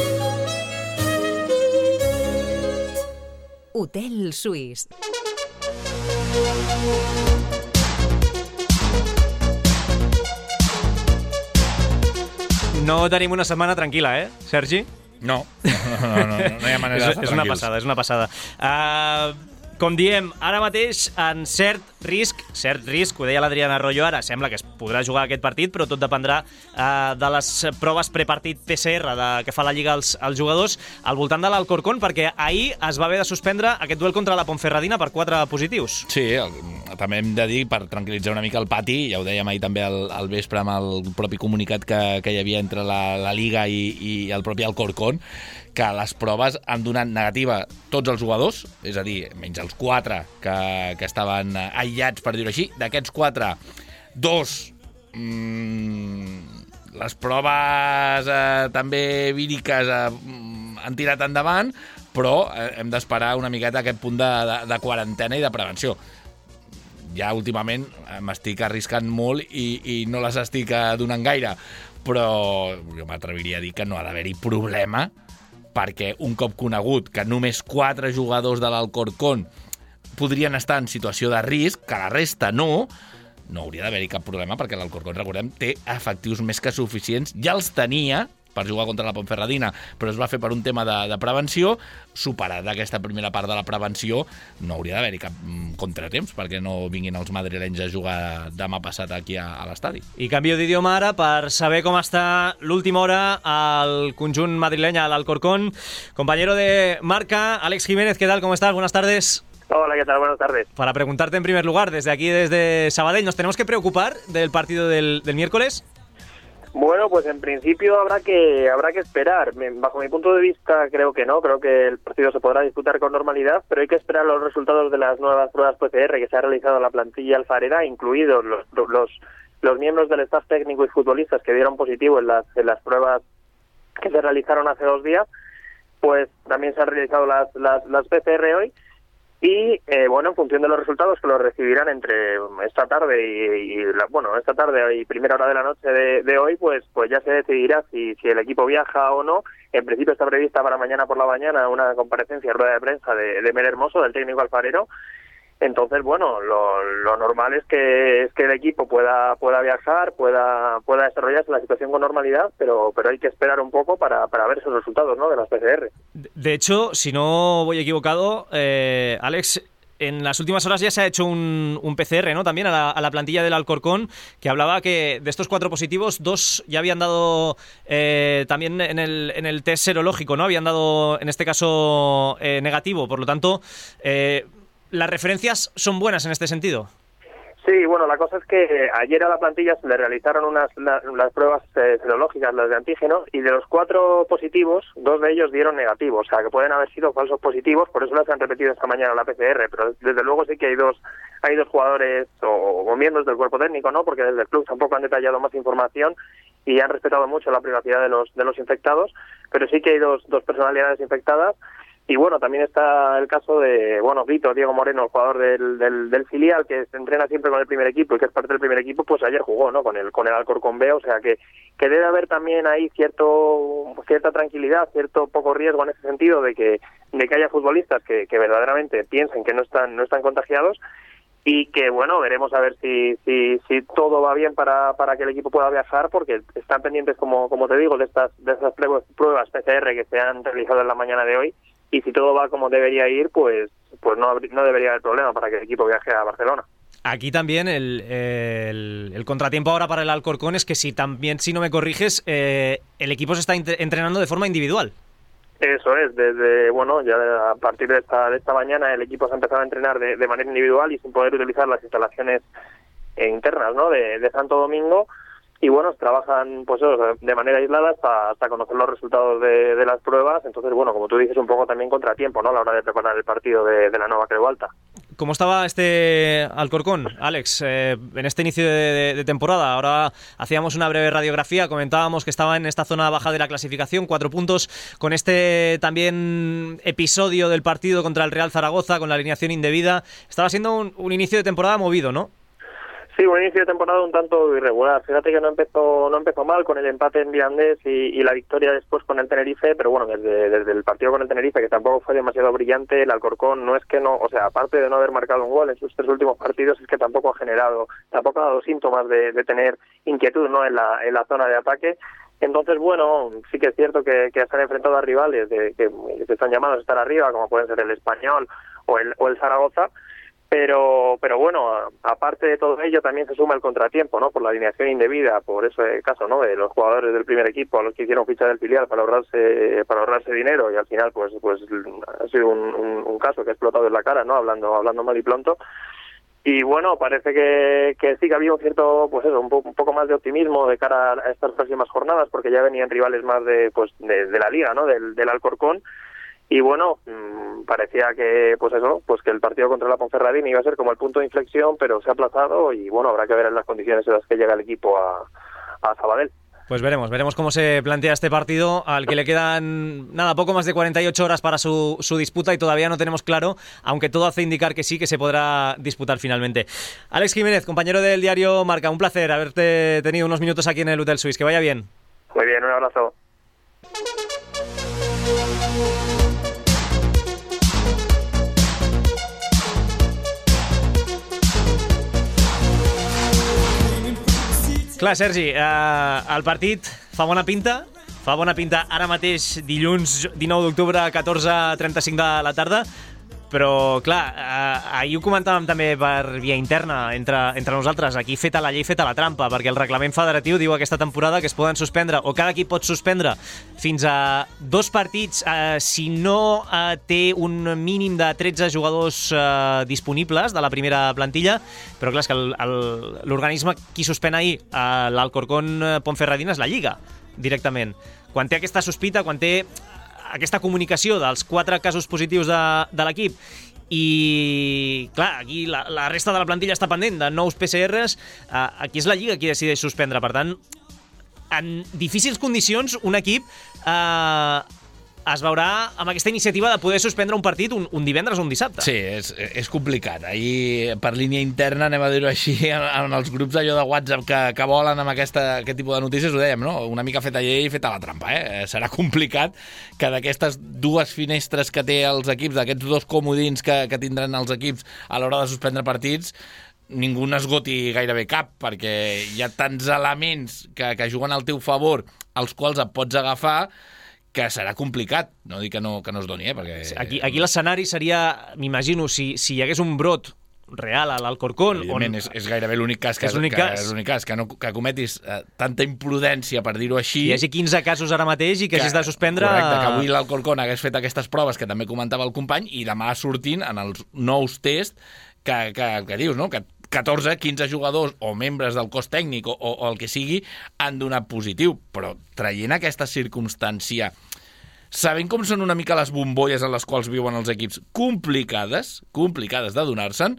Hotel Suís. No tenim una setmana tranquil·la, eh, Sergi? No, no, no, no, no hi ha manera és, d'estar és una tranquils. passada, és una passada. Uh, com diem, ara mateix en cert risc, cert risc, ho deia l'Adrián Arroyo ara, sembla que es podrà jugar aquest partit, però tot dependrà eh, de les proves prepartit P C R de, que fa la Lliga als, als jugadors al voltant de l'Alcorcón, perquè ahir es va haver de suspendre aquest duel contra la Ponferradina per quatre positius. Sí, el, també hem de dir, per tranquil·litzar una mica el pati, ja ho dèiem ahir també al, al vespre amb el propi comunicat que, que hi havia entre la, la Liga i, i el propi Alcorcón, que les proves han donat negativa tots els jugadors, és a dir, menys els quatre que, que estaven aïllats, per dir-ho així. D'aquests quatre, dos, mmm, les proves eh, també víriques eh, han tirat endavant, però eh, hem d'esperar una miqueta aquest punt de, de, de quarantena i de prevenció. Ja últimament m'estic arriscant molt i, i no les estic donant gaire, però jo m'atreviria a dir que no ha d'haver-hi problema, perquè un cop conegut que només quatre jugadors de l'Alcorcón podrien estar en situació de risc, que la resta no, no hauria d'haver-hi cap problema, perquè l'Alcorcón, recordem, té efectius més que suficients, ja els tenia per jugar contra la Ponferradina, però es va fer per un tema de, de prevenció. Superada aquesta primera part de la prevenció, no hauria d'haver-hi cap contratemps perquè no vinguin els madrilenys a jugar demà passat aquí a, a l'estadi. I canvio d'idioma ara per saber com està l'última hora al conjunt madrileny, a l'Alcorcón. Compañero de marca, Alex Jiménez, ¿qué tal? ¿Cómo estás? Buenas tardes. Hola, ¿qué tal? Buenas tardes. Para preguntarte en primer lugar, desde aquí, desde Sabadell, ¿nos tenemos que preocupar del partido del, del miércoles? Bueno, pues en principio habrá que habrá que esperar. Bajo mi punto de vista creo que no, creo que el partido se podrá disputar con normalidad, pero hay que esperar los resultados de las nuevas pruebas P C R que se ha realizado en la plantilla alfarera, incluidos los los, los miembros del staff técnico y futbolistas que dieron positivo en las, en las pruebas que se realizaron hace dos días, pues también se han realizado las, las, las P C R hoy. Y, eh, bueno, en función de los resultados que los recibirán entre esta tarde y, y la, bueno, esta tarde y primera hora de la noche de, de hoy, pues pues ya se decidirá si, si el equipo viaja o no. En principio está prevista para mañana por la mañana una comparecencia, rueda de prensa de, de Mel Hermoso, del técnico alfarero. Entonces, bueno, lo, lo normal es que es que el equipo pueda pueda viajar, pueda pueda desarrollarse la situación con normalidad, pero pero hay que esperar un poco para, para ver esos resultados, ¿no?, de las P C R. De hecho, si no voy equivocado, eh, Alex, en las últimas horas ya se ha hecho un, un P C R, ¿no?, también a la, a la plantilla del Alcorcón, que hablaba que de estos cuatro positivos, dos ya habían dado eh, también en el, en el test serológico, ¿no? Habían dado, en este caso, eh, negativo. Por lo tanto, eh, ¿las referencias son buenas en este sentido? Sí, bueno, la cosa es que ayer a la plantilla se le realizaron unas la, las pruebas eh, serológicas, las de antígeno, y de los cuatro positivos, dos de ellos dieron negativo, o sea, que pueden haber sido falsos positivos, por eso las han repetido esta mañana la P C R, pero desde luego sí que hay dos hay dos jugadores o, o miembros del cuerpo técnico, ¿no?, porque desde el club tampoco han detallado más información y han respetado mucho la privacidad de los de los infectados, pero sí que hay dos dos personalidades infectadas. Y bueno, también está el caso de, bueno, Vito, Diego Moreno, el jugador del, del, del filial, que se entrena siempre con el primer equipo y que es parte del primer equipo, pues ayer jugó, ¿no?, con el con el Alcorcón B, o sea que, que debe haber también ahí cierto cierta tranquilidad, cierto poco riesgo en ese sentido de que de que haya futbolistas que, que verdaderamente piensen que no están no están contagiados, y que, bueno, veremos a ver si si si todo va bien para para que el equipo pueda viajar, porque están pendientes, como como te digo, de estas de esas pruebas P C R que se han realizado en la mañana de hoy. Y si todo va como debería ir, pues pues no, no debería haber problema para que el equipo viaje a Barcelona. Aquí también el, el, el contratiempo ahora para el Alcorcón es que si también, si no me corriges, eh, el equipo se está entrenando de forma individual. Eso es, desde, bueno, ya a partir de esta, de esta mañana el equipo se ha empezado a entrenar de, de manera individual y sin poder utilizar las instalaciones eh, internas, ¿no?, de, de Santo Domingo. Y bueno, trabajan pues de manera aislada hasta, hasta conocer los resultados de, de las pruebas. Entonces, bueno, como tú dices, un poco también contratiempo, ¿no?, a la hora de preparar el partido de, de la nueva Creu Alta. ¿Cómo estaba este Alcorcón, Alex, eh, en este inicio de, de, de temporada? Ahora hacíamos una breve radiografía, comentábamos que estaba en esta zona baja de la clasificación, cuatro puntos, con este también episodio del partido contra el Real Zaragoza, con la alineación indebida. Estaba siendo un, un inicio de temporada movido, ¿no? Sí, un inicio de temporada un tanto irregular. Fíjate que no empezó no empezó mal con el empate en Mirandés y, y la victoria después con el Tenerife, pero bueno, desde, desde el partido con el Tenerife, que tampoco fue demasiado brillante, el Alcorcón no es que no, o sea, aparte de no haber marcado un gol en sus tres últimos partidos, es que tampoco ha generado, tampoco ha dado síntomas de, de tener inquietud, ¿no?, en la en la zona de ataque. Entonces, bueno, sí que es cierto que, que se han enfrentado a rivales de, que, que están llamados a estar arriba, como pueden ser el Español o el, o el Zaragoza, pero pero bueno, a, aparte de todo ello también se suma el contratiempo, ¿no? Por la alineación indebida, por ese caso, ¿no? De los jugadores del primer equipo a los que hicieron fichar el filial para ahorrarse para ahorrarse dinero, y al final pues pues ha sido un, un, un caso que ha explotado en la cara, ¿no? Hablando hablando mal y pronto. Y bueno, parece que, que sí que había un cierto, pues eso, un, po- un poco más de optimismo de cara a estas próximas jornadas, porque ya venían rivales más de pues de, de la liga, ¿no? Del, del Alcorcón. Y bueno, mmm, parecía que, pues eso, pues que el partido contra la Ponferradina iba a ser como el punto de inflexión, pero se ha aplazado y bueno, habrá que ver en las condiciones en las que llega el equipo a, a Sabadell. Pues veremos, veremos cómo se plantea este partido, al que le quedan, nada, poco más de cuarenta y ocho horas para su, su disputa, y todavía no tenemos claro, aunque todo hace indicar que sí, que se podrá disputar finalmente. Alex Jiménez, compañero del diario Marca, un placer haberte tenido unos minutos aquí en el Hotel Suisse. Que vaya bien. Muy bien, un abrazo. Clar, Sergi, eh, el partit fa bona pinta, fa bona pinta ara mateix dilluns dinou d'octubre a catorze trenta-cinc de la tarda, però clar, eh, ahir ho comentàvem també per via interna entre, entre nosaltres, aquí feta la llei, feta la trampa, perquè el reglament federatiu diu aquesta temporada que es poden suspendre, o cada equip pot suspendre fins a dos partits eh, si no eh, té un mínim de tretze jugadors eh, disponibles de la primera plantilla, però clar, és que el, el, l'organisme qui suspèn ahir eh, l'Alcorcón Ponferradina és la Lliga, directament. Quan té aquesta sospita, quan té aquesta comunicació dels quatre casos positius de, de l'equip, i clar, aquí la, la resta de la plantilla està pendent de nous P C Rs, eh, aquí és la Lliga qui decideix suspendre. Per tant, en difícils condicions un equip eh, es veurà amb aquesta iniciativa de poder suspendre un partit un, un divendres o un dissabte. Sí, és, és complicat. Ahir, per línia interna, anem a dir-ho així, en, en els grups allò de WhatsApp que, que volen amb aquesta, aquest tipus de notícies, ho dèiem, no? Una mica feta llei i feta la trampa, eh? Serà complicat que d'aquestes dues finestres que té els equips, d'aquests dos comodins que, que tindran els equips a l'hora de suspendre partits, ningú n'esgoti gairebé cap, perquè hi ha tants elements que, que juguen al teu favor, als quals et pots agafar, que serà complicat. No dic que no, que no es doni, eh? Perquè... Aquí, aquí l'escenari seria, m'imagino, si, si hi hagués un brot real a l'Alcorcón... Evidentment, on... és, és gairebé l'únic cas que, és l'únic que, cas. És l'únic cas, que, no, que cometis eh, tanta imprudència, per dir-ho així... Hi hagi quinze casos ara mateix i que, que hagis de suspendre... Correcte, que avui l'Alcorcón hagués fet aquestes proves que també comentava el company, i demà sortin en els nous tests que, que, que dius, no?, que catorze, quinze jugadors o membres del cos tècnic o, o el que sigui han donat positiu, però traient aquesta circumstància, sabent com són una mica les bombolles en les quals viuen els equips, complicades, complicades de donar-se'n,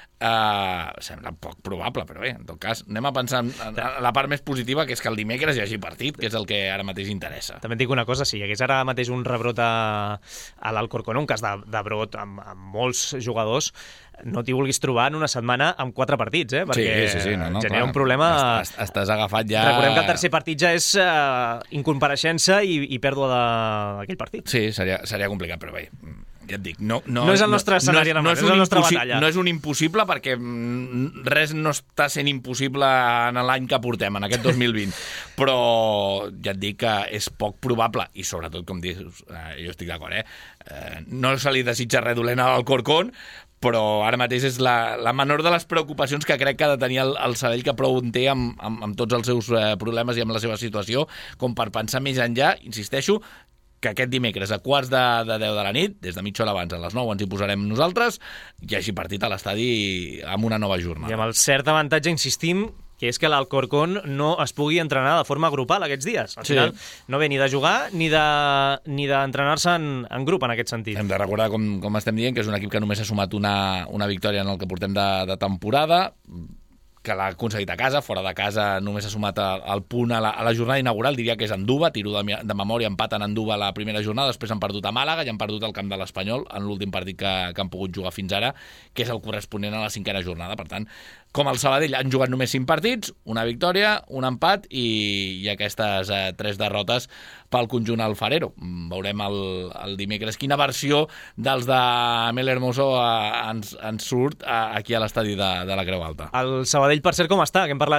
Uh, sembla poc probable, però bé, en tot cas anem a pensar en, en, en la part més positiva, que és que el dimecres hi hagi partit, que és el que ara mateix interessa. També et dic una cosa, si hi hagués ara mateix un rebrot a, a l'Alcorcón, un cas de, de brot amb, amb molts jugadors, no t'hi vulguis trobar en una setmana amb quatre partits, eh? Perquè sí, sí, sí, no, no, genera clar, un problema... Estàs, estàs agafat ja... Recordem que el tercer partit ja és uh, incompareixença i, i pèrdua d'aquell partit. Sí, seria, seria complicat, però bé, ja et dic, no, no, no és el nostre escenari, no, no, és, no és la nostra batalla. No és un impossible, perquè res no està sent impossible en l'any que portem, en aquest dos mil vint. Però ja et dic que és poc probable, i sobretot, com dius, eh, jo estic d'acord, eh? eh no se li desitja res dolent a l'Alcorcón, però ara mateix és la, la menor de les preocupacions que crec que ha de tenir el, el Sabadell, que prou en té amb, amb, amb tots els seus eh, problemes i amb la seva situació, com per pensar més enllà, insisteixo, que aquest dimecres a quarts de, de deu de la nit, des de mitja hora abans, a les nou ens hi posarem nosaltres, hi hagi partit a l'estadi amb una nova jornada. I amb el cert avantatge, insistim, que és que l'Alcorcón no es pugui entrenar de forma grupal aquests dies. Al final, sí. No ve ni de jugar ni de ni d'entrenar-se en, en grup, en aquest sentit. Hem de recordar, com, com estem dient, que és un equip que només ha sumat una, una victòria en el que portem de, de temporada, que l'ha aconseguit a casa, fora de casa només ha sumat el punt a la, a la jornada inaugural, diria que és Anduba, tiro de, de memòria, empat en Anduba la primera jornada, després han perdut a Màlaga i han perdut al camp de l'Espanyol en l'últim partit que, que han pogut jugar fins ara, que és el corresponent a la cinquena jornada. Per tant, com el Sabadell han jugat només cinc partits, una victòria, un empat i, i aquestes eh, tres derrotes pel conjunt alfarero. Veurem el, el dimecres quina versió dels de Mel Hermoso eh, ens, ens surt eh, aquí a l'estadi de, de la Creu Alta. El Sabadell Sabadell, per cert, com està? Que hem parlat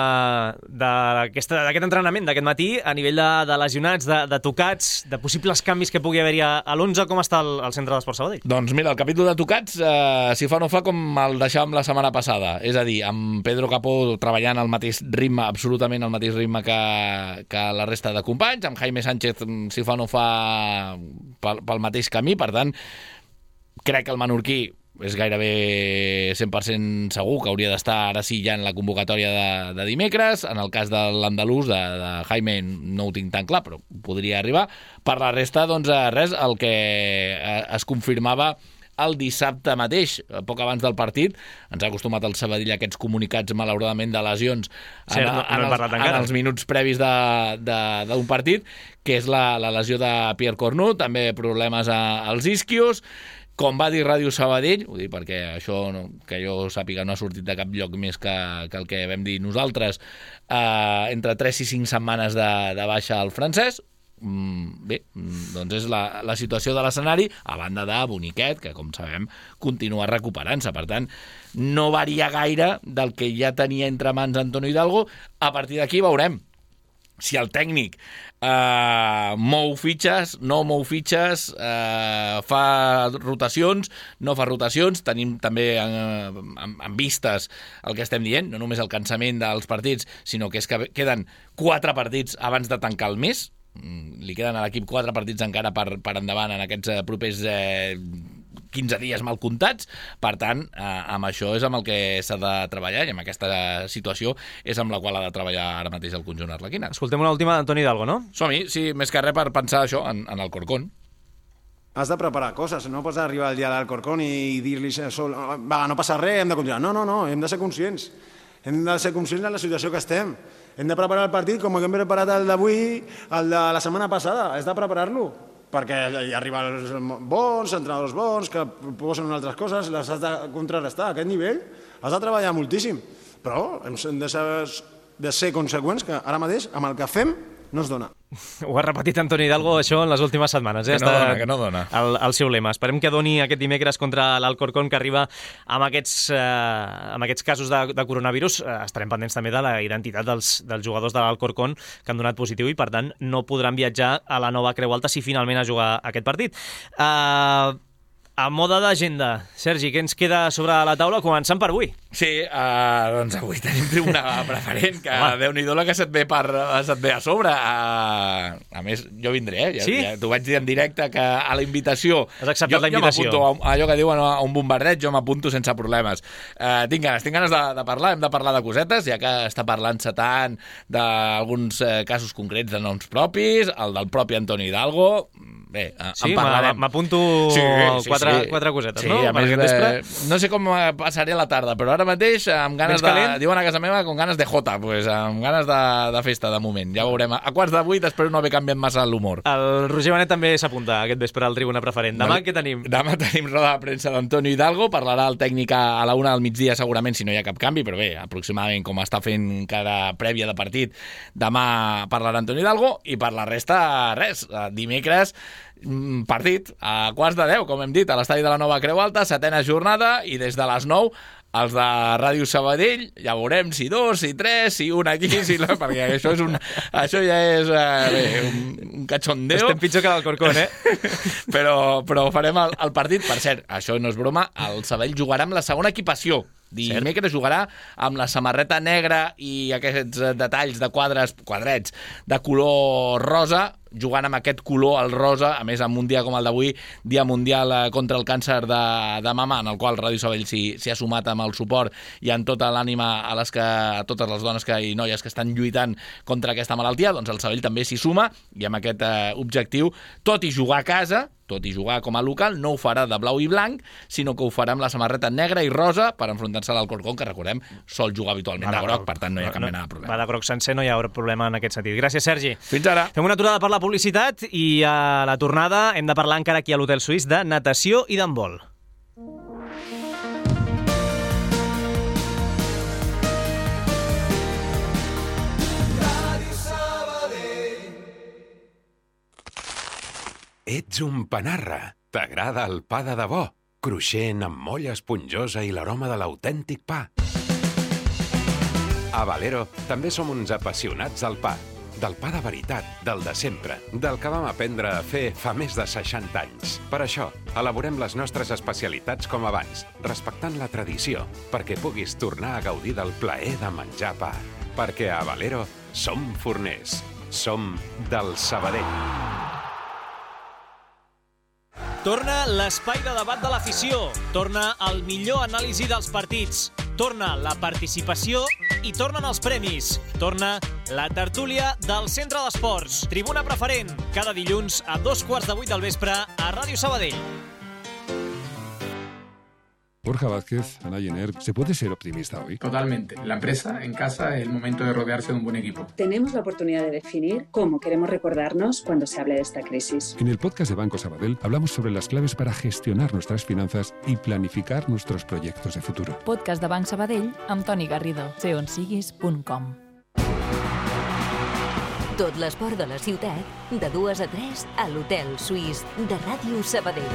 d'aquest entrenament d'aquest matí, a nivell de, de lesionats, de, de tocats, de possibles canvis que pugui haver-hi a l'onze. Com està el, el centre d'Esport Sabadell? Doncs mira, el capítol de tocats, eh, si fa o no fa, com el deixàvem la setmana passada. És a dir, amb Pedro Capó treballant al mateix ritme, absolutament al mateix ritme que, que la resta de companys, amb Jaime Sánchez, si fa o no fa, pel, pel mateix camí. Per tant, crec que el menorquí és gairebé cent per cent segur que hauria d'estar ara sí ja en la convocatòria de, de dimecres. En el cas de l'andalús, de, de Jaime, no ho tinc tan clar, però podria arribar. Per la resta, doncs, res, el que es confirmava el dissabte mateix, poc abans del partit. Ens ha acostumat el Sabadell a aquests comunicats, malauradament, de lesions sí, en, no, en, no els, en els minuts previs d'un partit, que és la, la lesió de Pierre Cornut, també problemes a, als isquios. Com va dir Ràdio Sabadell, ho dic perquè això, no, que jo sàpiga, no ha sortit de cap lloc més que, que el que vam dir nosaltres, eh, entre tres i cinc setmanes de, de baixa al francès. Mm, bé, doncs és la, la situació de l'escenari, a banda de Boniquet, que com sabem continua recuperant-se. Per tant, no varia gaire del que ja tenia entre mans Antonio Hidalgo. A partir d'aquí veurem si el tècnic eh, mou fitxes, no mou fitxes, eh, fa rotacions, no fa rotacions. Tenim també en, en, en vistes el que estem dient, no només el cansament dels partits, sinó que és que queden quatre partits abans de tancar el mes. Li queden a l'equip quatre partits encara per, per endavant en aquests propers eh, quinze dies mal comptats. Per tant, eh, amb això és amb el que s'ha de treballar i amb aquesta situació és amb la qual ha de treballar ara mateix el conjunt arlequina. Escoltem una última d'Antoni Hidalgo, no? Som-hi, sí, més que res per pensar això en, en el Corcón. Has de preparar coses, no pots arribar al dia del Corcón i dir-li va, no passa res, hem de continuar. No, no, no, hem de ser conscients. Hem de ser conscients de la situació que estem. Hem de preparar el partit com hem preparat el d'avui, el de la setmana passada. Has de preparar-lo, perquè hi arriben els bons, entrenadors bons, que proposen altres coses, les has de contrarrestar. A aquest nivell has de treballar moltíssim, però hem de ser, de ser conseqüents que ara mateix, amb el que fem, no es dona. Ho ha repetit Antoni Hidalgo, això, en les últimes setmanes. Eh? Que no dona, que no dona. El, el seu lema. Esperem que doni aquest dimecres contra l'Alcorcón, que arriba amb aquests, eh, amb aquests casos de, de coronavirus. Eh, estarem pendents també de la identitat dels, dels jugadors de l'Alcorcón que han donat positiu i, per tant, no podran viatjar a la Nova Creu Alta si finalment ha jugar aquest partit. Eh... A moda d'agenda, Sergi, què ens queda sobre la taula, començant per avui? Sí, uh, doncs avui tenim tribuna preferent, que Déu-n'hi-do la que se't ve, per, se't ve a sobre. Uh, a més, jo vindré, eh? Ja, sí? Ja, t'ho vaig dir en directe, que a la invitació... Has acceptat jo, la invitació? Jo m'apunto a allò que diuen a un bombardeig, jo m'apunto sense problemes. Uh, tinc ganes, tinc ganes de, de parlar, hem de parlar de cosetes, ja que està parlant-se tant d'alguns uh, casos concrets de noms propis, el del propi Antoni Hidalgo... Bé, sí, en parlarem. M'apunto sí, sí, quatre, sí. quatre cosetes, sí, no? A més, eh, no sé com passaré la tarda, però ara mateix amb ganes de... Diuen a casa meva con ganes de jota, pues, amb ganes de, de festa, de moment. Ja veurem. A quarts de vuit espero no haver canviat massa l'humor. El Roger Benet també s'apunta aquest vespre al Tribuna Preferent. Demà vale. Què tenim? Demà tenim roda de premsa d'Antonio Hidalgo. Parlarà el tècnic a la una del migdia, segurament, si no hi ha cap canvi, però bé, aproximadament com està fent cada prèvia de partit, demà parlarà Antonio Hidalgo, i per la resta, res. Dimecres, partit a quarts de deu, com hem dit, a l'estadi de la Nova Creu Alta, setena jornada, i des de les nou els de Ràdio Sabadell, ja veurem si dos, si tres, si un aquí, si no, perquè això és un, això ja és eh, bé, un, un cachondeo. Estem pitjor que l'Alcorcón, eh? però, però farem el, el partit. Per cert, això no és broma, el Sabadell jugarà amb la segona equipació. Dimecres jugarà amb la samarreta negra i aquests detalls de quadres, quadrets de color rosa, jugant amb aquest color, el rosa, a més amb un dia com el d'avui, Dia Mundial contra el Càncer de, de Mama, en el qual Ràdio Sabadell s'hi ha sumat amb el suport i amb tota l'ànima a, les que, a totes les dones que, i noies que estan lluitant contra aquesta malaltia. Doncs el Sabadell també s'hi suma, i amb aquest eh, objectiu, tot i jugar a casa, tot i jugar com a local, no ho farà de blau i blanc, sinó que ho farà amb la samarreta negra i rosa per enfrontar-se a l'Alcorcón, que recordem, sol jugar habitualment de groc, per tant no hi ha cap mena de problema. Va de groc sencer, no hi haurà problema en aquest sentit. Gràcies, Sergi. Fins ara. Fem una aturada per la publicitat i a la tornada hem de parlar encara aquí a l'Hotel Suís de natació i d'handbol. Ets un panarra. T'agrada el pa de debò? Cruixent, amb molla esponjosa i l'aroma de l'autèntic pa. A Valero també som uns apassionats del pa. Del pa de veritat, del de sempre, del que vam aprendre a fer fa més de seixanta anys. Per això, elaborem les nostres especialitats com abans, respectant la tradició, perquè puguis tornar a gaudir del plaer de menjar pa. Perquè a Valero som forners. Som del Sabadell. Torna l'espai de debat de l'afició. Torna el millor anàlisi dels partits. Torna la participació i tornen els premis. Torna la tertúlia del Centre d'Esports. Tribuna preferent, cada dilluns a dos quarts de vuit del vespre a Ràdio Sabadell. Borja Vázquez, Anayener, ¿se puede ser optimista hoy? Totalmente. La empresa, en casa, es el momento de rodearse de un buen equipo. Tenemos la oportunidad de definir cómo queremos recordarnos cuando se hable de esta crisis. En el podcast de Banco Sabadell hablamos sobre las claves para gestionar nuestras finanzas y planificar nuestros proyectos de futuro. Podcast de Banc Sabadell amb Toni Garrido. sé on siguis punt com. Tot l'esport de la ciutat, de dues a tres, a l'Hotel Suís de Ràdio Sabadell.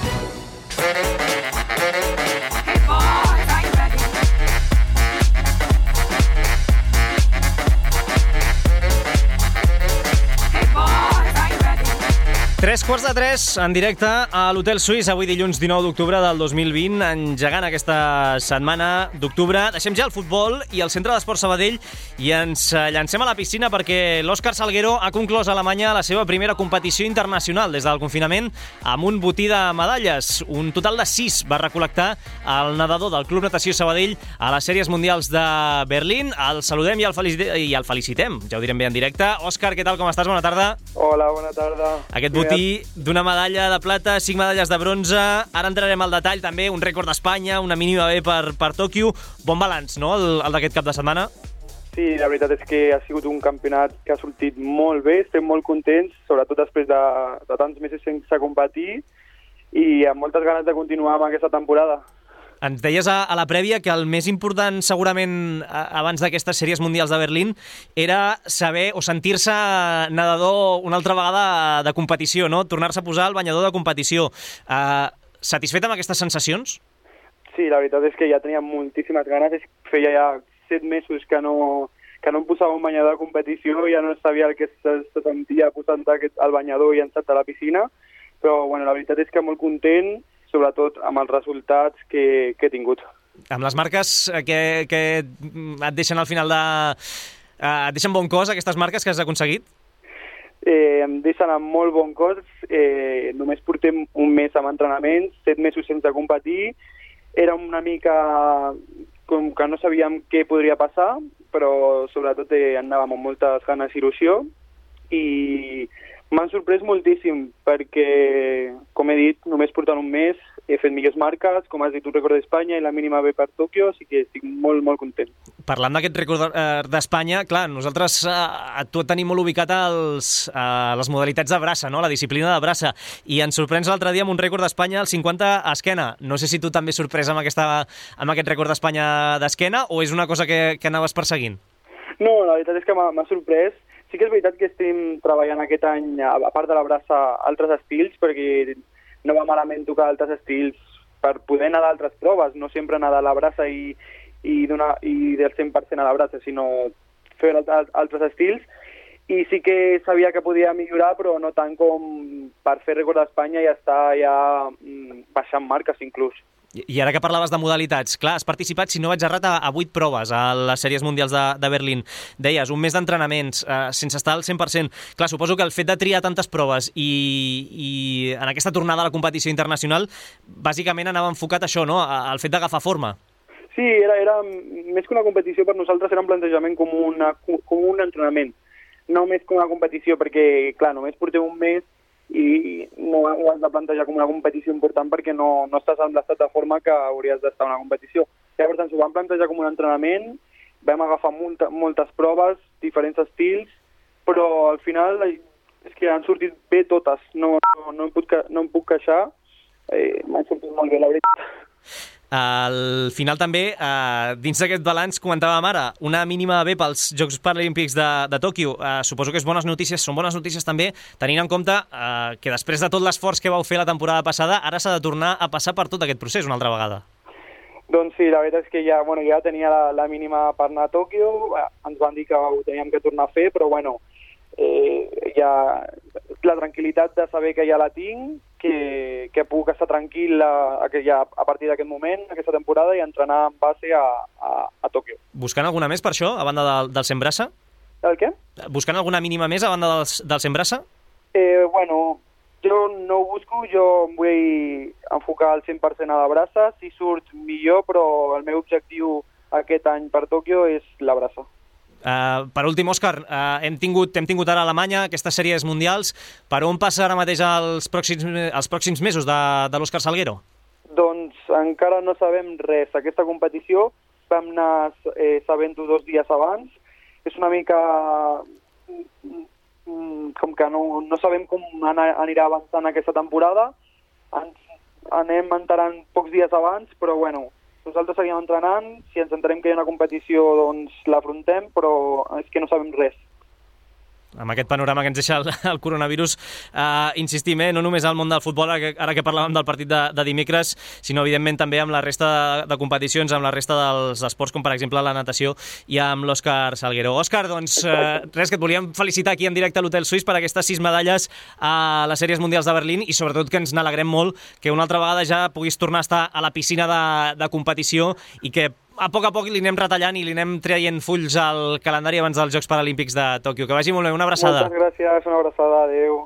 Tres quarts de tres, en directe a l'Hotel Suís, avui dilluns dinou d'octubre del dos mil vint, engegant aquesta setmana d'octubre. Deixem ja el futbol i el Centre d'Esports Sabadell i ens llancem a la piscina perquè l'Òscar Salguero ha conclòs a Alemanya la seva primera competició internacional des del confinament amb un botí de medalles. Un total de sis va recol·lectar el nedador del Club Natació Sabadell a les sèries mundials de Berlín. El saludem i el, felicite, i el felicitem, ja ho direm bé en directe. Òscar, què tal, com estàs? Bona tarda. Hola, bona tarda. Aquest botí d'una medalla de plata, cinc medalles de bronze. Ara entrarem al detall, també, un rècord d'Espanya, una mínima B per, per Tòquio. Bon balanç, no?, el, el d'aquest cap de setmana? Sí, la veritat és que ha sigut un campionat que ha sortit molt bé, estem molt contents, sobretot després de, de tants mesos sense competir i amb moltes ganes de continuar amb aquesta temporada. Ens deies a, a la prèvia que el més important, segurament, a, abans d'aquestes sèries mundials de Berlín, era saber o sentir-se nedador una altra vegada de competició, no? Tornar-se a posar el banyador de competició. Uh, satisfet amb aquestes sensacions? Sí, la veritat és que ja tenia moltíssimes ganes. Feia ja set mesos que no, que no em posava un banyador de competició, ja no sabia el que se, se sentia posant el banyador i llançat a la piscina, però bueno, la veritat és que molt content, sobretot amb els resultats que, que he tingut. Amb les marques que, que et deixen al final de... et deixen bon cos, aquestes marques que has aconseguit? Eh, em deixen amb molt bon cos. Eh, només portem un mes amb entrenaments, set mesos sense competir. Era una mica com que no sabíem què podria passar, però sobretot eh, anàvem amb moltes ganes i il·lusió. I m'han sorprès moltíssim perquè, com he dit, només portant un mes he fet millors marques, com has dit, un rècord d'Espanya i la mínima B per Tòquio, així que estic molt, molt content. Parlant d'aquest rècord d'Espanya, clar, nosaltres a tu et tenim molt ubicat als, a les modalitats de braça, no?, la disciplina de braça, i ens sorprens l'altre dia amb un rècord d'Espanya al cinquanta a esquena. No sé si tu també sorprès amb, aquesta, amb aquest rècord d'Espanya d'esquena o és una cosa que, que anaves perseguint? No, la veritat és que m'ha sorprès. Sí que és veritat que estem treballant aquest any, a part de la braça, altres estils, perquè no va malament tocar altres estils per poder anar d'altres proves, no sempre anar de la braça i, i, donar, i del cent per cent a la braça, sinó fer altres estils. I sí que sabia que podia millorar, però no tant com per fer rècord d'Espanya i estar ja baixant marques inclús. I ara que parlaves de modalitats, clar, has participat, si no vaig errat, a, a vuit proves a les sèries mundials de, de Berlín. Deies, un mes d'entrenaments, eh, sense estar al cent per cent. Clar, suposo que el fet de triar tantes proves i, i en aquesta tornada a la competició internacional, bàsicament anava enfocat a això, no?, al fet d'agafar forma. Sí, era, era més que una competició per nosaltres, era un plantejament com, una, com un entrenament. No més com una competició, perquè, clar, només portem un mes i no ho has de plantejar com una competició important perquè no, no estàs en l'estat de forma que hauries d'estar en una competició. Llavors ens ho vam plantejar com un entrenament, vam agafar molta, moltes proves, diferents estils, però al final és que han sortit bé totes, no, no, no, em, puc, no em puc queixar, eh, m'han sortit molt bé, la veritat. Al final també, eh, dins d'aquest balanç, comentàvem ara, una mínima B pels Jocs Paralímpics de, de Tòquio. Eh, suposo que és bones notícies, són bones notícies també, tenint en compte eh, que després de tot l'esforç que vau fer la temporada passada, ara s'ha de tornar a passar per tot aquest procés una altra vegada. Doncs sí, la veritat és que ja, bueno, ja tenia la, la mínima per anar a Tòquio, ens van dir que ho teníem que tornar a fer, però bueno, eh, ja la tranquil·litat de saber que ja la tinc, que, que puc estar tranquil a, a, ja, a partir d'aquest moment, aquesta temporada, i entrenar en base a, a, a Tòquio. Buscant alguna més per això, a banda del, del Sembrasa? El què? Buscant alguna mínima més a banda del, del Sembrasa? Eh, bueno, jo no ho busco, jo em vull enfocar al cent per cent a la braça, si surt millor, però el meu objectiu aquest any per Tòquio és la braça. Uh, per últim, Òscar, uh, hem, tingut, hem tingut ara a Alemanya aquestes sèries mundials. Per on passa ara mateix els pròxims, els pròxims mesos de, de l'Òscar Salguero? Doncs encara no sabem res. Aquesta competició vam anar eh, sabent-ho dos dies abans. És una mica com que no, no sabem com anirà avançant aquesta temporada. Ens anem enterant pocs dies abans, però bueno, nosaltres seguim entrenant, si ens entenem que hi ha una competició doncs l'afrontem, però és que no sabem res. Amb aquest panorama que ens deixa el, el coronavirus, eh, insistim, eh, no només al món del futbol, ara que, ara que parlàvem del partit de, de dimecres, sinó evidentment també amb la resta de, de competicions, amb la resta dels esports, com per exemple la natació, i amb l'Òscar Salguero. Òscar, doncs, eh, res, que et volíem felicitar aquí en directe a l'Hotel Suís per aquestes sis medalles a les Sèries Mundials de Berlín, i sobretot que ens n'alegrem molt que una altra vegada ja puguis tornar a estar a la piscina de, de competició i que a poc a poc li anem retallant i li anem traient fulls al calendari abans dels Jocs Paralímpics de Tòquio. Que vagi molt bé, una abraçada. Moltes gràcies, una abraçada, adeu.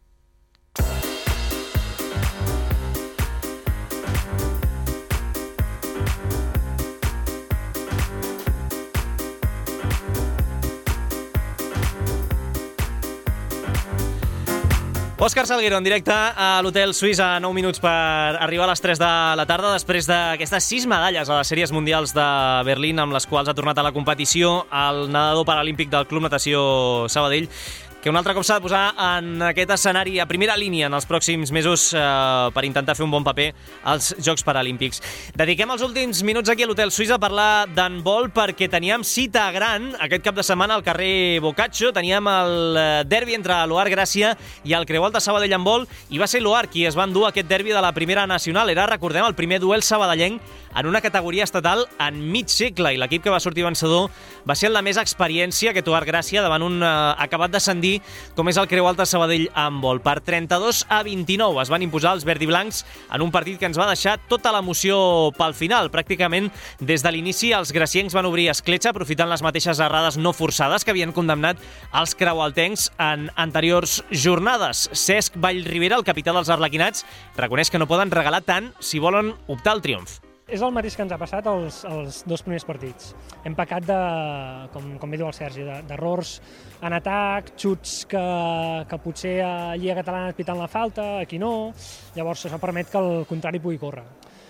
Òscar Salguero, en directe a l'Hotel Suís a nou minuts per arribar a les tres de la tarda, després d'aquestes sis medalles a les Sèries Mundials de Berlín, amb les quals ha tornat a la competició el nedador paralímpic del Club Natació Sabadell, que un altre cop s'ha de posar en aquest escenari a primera línia en els pròxims mesos eh, per intentar fer un bon paper als Jocs Paralímpics. Dediquem els últims minuts aquí a l'Hotel Suís a parlar d'handbol, perquè teníem cita gran aquest cap de setmana al carrer Boccaccio. Teníem el derbi entre l'Oar Gràcia i el Creualt de Sabadell Handbol, i va ser l'Oar qui es va endur aquest derbi de la primera nacional. Era, recordem, el primer duel sabadellenc en una categoria estatal en mig segle, i l'equip que va sortir vencedor va ser el de més experiència, aquest Oar Gràcia, davant un eh, acabat d'ascendir com és el Creualt de Sabadell Handbol. Per trenta-dos a vint-i-nou es van imposar els verdiblancs en un partit que ens va deixar tota l'emoció pel final. Pràcticament des de l'inici els graciencs van obrir escletxa, aprofitant les mateixes errades no forçades que havien condemnat els creualtencs en anteriors jornades. Cesc Vallribera, el capità dels arlequinats, reconeix que no poden regalar tant si volen optar al triomf. És el mateix que ens ha passat els, els dos primers partits. Hem pecat de, com, com bé diu el Sergi, d'errors en atac, xuts que, que potser a Lliga Catalana et piten la falta, aquí no. Llavors això permet que el contrari pugui córrer.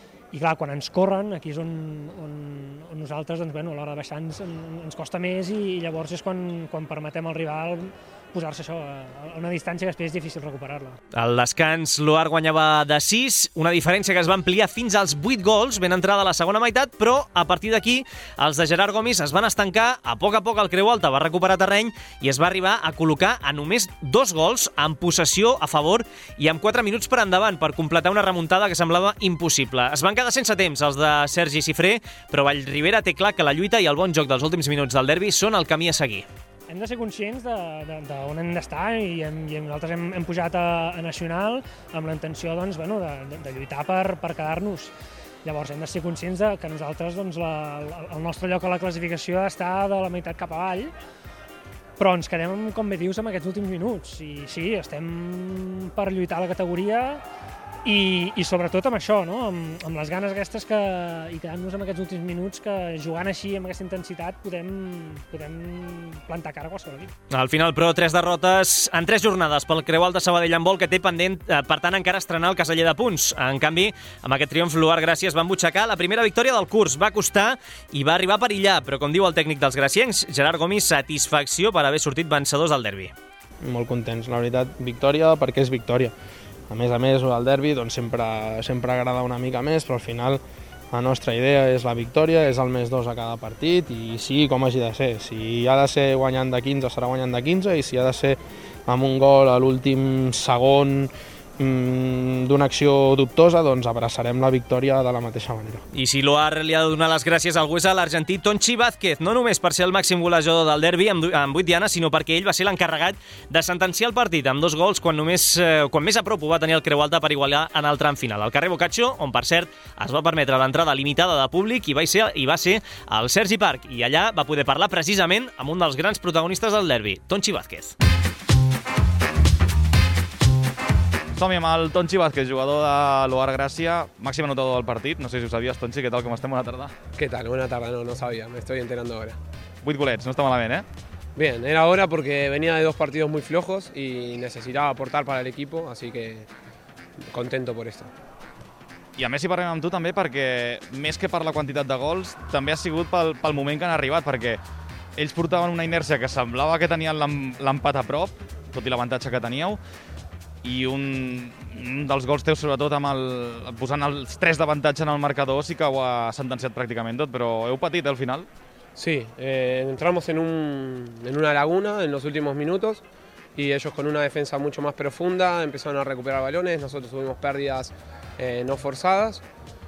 I clar, quan ens corren, aquí és on, on, on nosaltres, doncs, bueno, a l'hora de baixar ens, ens costa més, i llavors és quan, quan permetem al rival posar-se això a una distància que després és difícil recuperar-la. Al descans, l'Oar guanyava de sis, una diferència que es va ampliar fins als vuit gols, ben entrada a la segona meitat, però a partir d'aquí els de Gerard Gomis es van estancar. A poc a poc el Creualta va recuperar terreny i es va arribar a col·locar a només dos gols en possessió a favor i amb quatre minuts per endavant per completar una remuntada que semblava impossible. Es van quedar sense temps els de Sergi Cifré, però Vallribera té clar que la lluita i el bon joc dels últims minuts del derbi són el camí a seguir. Hem de ser conscients d'on de, de, hem d'estar, i, hem, i nosaltres hem, hem pujat a, a Nacional amb la intenció doncs, bueno, de, de, de lluitar per, per quedar-nos. Llavors hem de ser conscients de que nosaltres, doncs, la, el nostre lloc a la classificació està de la meitat cap avall, però ens quedem, com bé dius, amb aquests últims minuts. I sí, estem per lluitar a la categoria, I, i sobretot amb això, no? amb, amb les ganes aquestes que, i quedant-nos amb aquests últims minuts, que jugant així amb aquesta intensitat podem, podem plantar cara a qualsevol equip. Al final, però, tres derrotes en tres jornades pel Creualt de Sabadell Handbol, que té pendent, eh, per tant, encara estrenar el caseller de punts. En canvi, amb aquest triomf, l'Oar Gràcia es va embutxacar la primera victòria del curs. Va costar i va arribar a perillar, però com diu el tècnic dels graciencs, Gerard Gomis, satisfacció per haver sortit vencedors del derbi. Molt contents, la veritat, victòria perquè és victòria. A més a més, el derbi doncs, sempre, sempre agrada una mica més, però al final la nostra idea és la victòria, és el més dos a cada partit, i sí, com hagi de ser. Si ha de ser guanyant de quinze, serà guanyant de quinze, i si ha de ser amb un gol a l'últim segon d'una acció dubtosa, doncs abraçarem la victòria de la mateixa manera. I si l'Oar li ha de donar les gràcies al algú és a l'argentí Tonchi Vázquez, no només per ser el màxim golejador del derbi amb vuit dianes, sinó perquè ell va ser l'encarregat de sentenciar el partit amb dos gols quan, només, eh, quan més a prop ho va tenir el Creu Alta per igualar en el tram final. Al carrer Boccaccio, on per cert es va permetre l'entrada limitada de públic i va ser, i va ser el Sergi Parc, i allà va poder parlar precisament amb un dels grans protagonistes del derbi, Tonchi Vázquez. Som-hi amb el Tonchi Vázquez, jugador de l'Oar Gràcia, màxim anotador del partit. No sé si ho sabies, Tonchi, què tal, com estem? Buena tarda. ¿Qué tal? Buena tarde, no, no sabía, me estoy enterando ahora. Vuit golets, no està malament, eh? Bien, era hora porque venía de dos partidos muy flojos y necesitaba aportar para el equipo, así que contento por esto. I a més, si parlem amb tu també, perquè més que per la quantitat de gols, també ha sigut pel, pel moment que han arribat, perquè ells portaven una inèrcia que semblava que tenien l'empat a prop, tot i l'avantatge que teníeu, i un, un dels gols teus, sobretot amb el, posant els tres d'avantatge en el marcador, sí que ho ha sentenciat pràcticament tot, però heu patit, eh, al final? Sí, eh, entramos en, un, en una laguna en los últimos minutos y ellos con una defensa mucho más profunda empezaron a recuperar balones, nosotros tuvimos pérdidas eh, no forzadas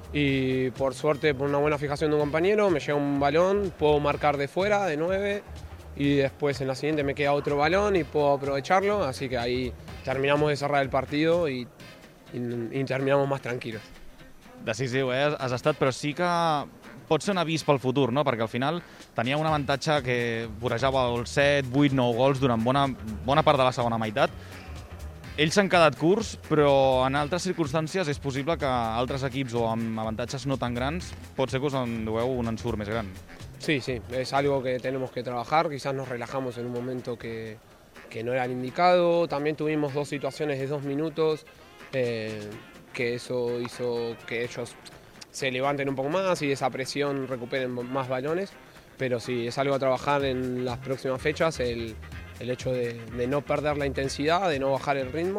y por suerte, por una buena fijación de un compañero, me llega un balón, puedo marcar de fuera, de nueve, y después en la siguiente me queda otro balón y puedo aprovecharlo, así que ahí terminamos de cerrar el partido y, y, y terminamos más tranquilos. Decisiu, eh? Has estat, però sí que pot ser un avís pel futur, no? Perquè al final tenia un avantatge que vorejava els set, vuit, nou gols durant bona, bona part de la segona meitat. Ells s'han quedat curts, però en altres circumstàncies és possible que altres equips o amb avantatges no tan grans pot ser que us endueu un ensurt més gran. Sí, sí, es algo que tenemos que trabajar, quizás nos relajamos en un momento que, que no era el indicado, también tuvimos dos situaciones de dos minutos, eh, que eso hizo que ellos se levanten un poco más y esa presión recuperen más balones, pero sí, es algo a trabajar en las próximas fechas, el, el hecho de, de no perder la intensidad, de no bajar el ritmo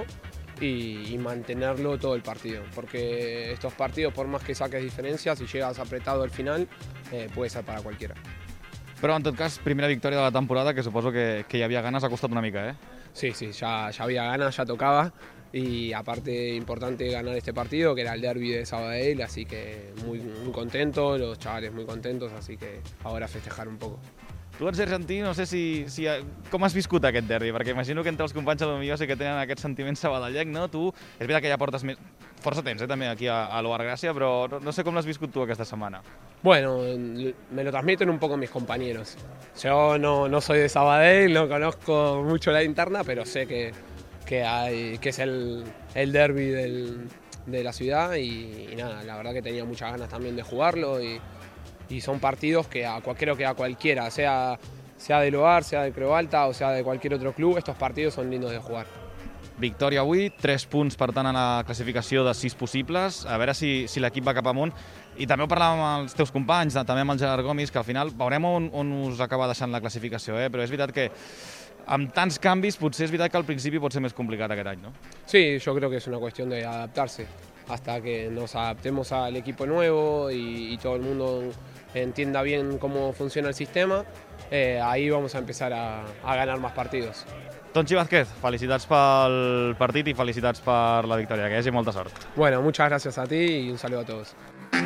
y, y mantenerlo todo el partido, porque estos partidos, por más que saques diferencias, si llegas apretado al final, eh, puede ser para cualquiera. Però en tot cas, primera victòria de la temporada, que suposo que, que hi havia ganes, ha costat una mica, eh? Sí, sí, ya, ya había ganas, ya tocaba. Y aparte importante ganar este partido, que era el derbi de Sabadell, así que muy, muy contento, los chavales muy contentos, así que ahora festejar un poco. Tu ets argentí, no sé si, si, com has viscut aquest derbi, perquè imagino que entre els companys a l'Unió sí que tenen aquest sentiment sabadellenc, no? Tu, és veritat que ja portes més, força temps, eh, també aquí a, a l'Oar Gràcia, però no, no sé com l'has viscut tu aquesta setmana. Bueno, me lo transmiten un poco mis compañeros. Yo no, no soy de Sabadell, no conozco mucho la interna, pero sé que, que, hay, que es el, el derbi del, de la ciudad y, y nada, la verdad que tenía muchas ganas también de jugarlo y, y son partidos que a, creo que a cualquiera, sea, sea del Oar, sea de Creu Alta o sea de cualquier otro club, estos partidos son lindos de jugar. Victòria avui, tres punts per tant en la classificació de sis possibles, a veure si, si l'equip va cap amunt. I també ho parlàvem amb els teus companys, també amb el Gerard Gomis, que al final veurem on, on us acaba deixant la classificació, eh? Però és veritat que amb tants canvis potser és veritat que al principi pot ser més complicat aquest any, no? Sí, yo creo que es una cuestión de adaptarse. Hasta que nos adaptemos al equipo nuevo y, y todo el mundo entienda bien cómo funciona el sistema, eh, ahí vamos a empezar a, a ganar más partidos. Tonchi Vázquez, felicitats pel partit i felicitats per la victòria, que hi hagi molta sort. Bueno, muchas gracias a ti y un saludo a todos.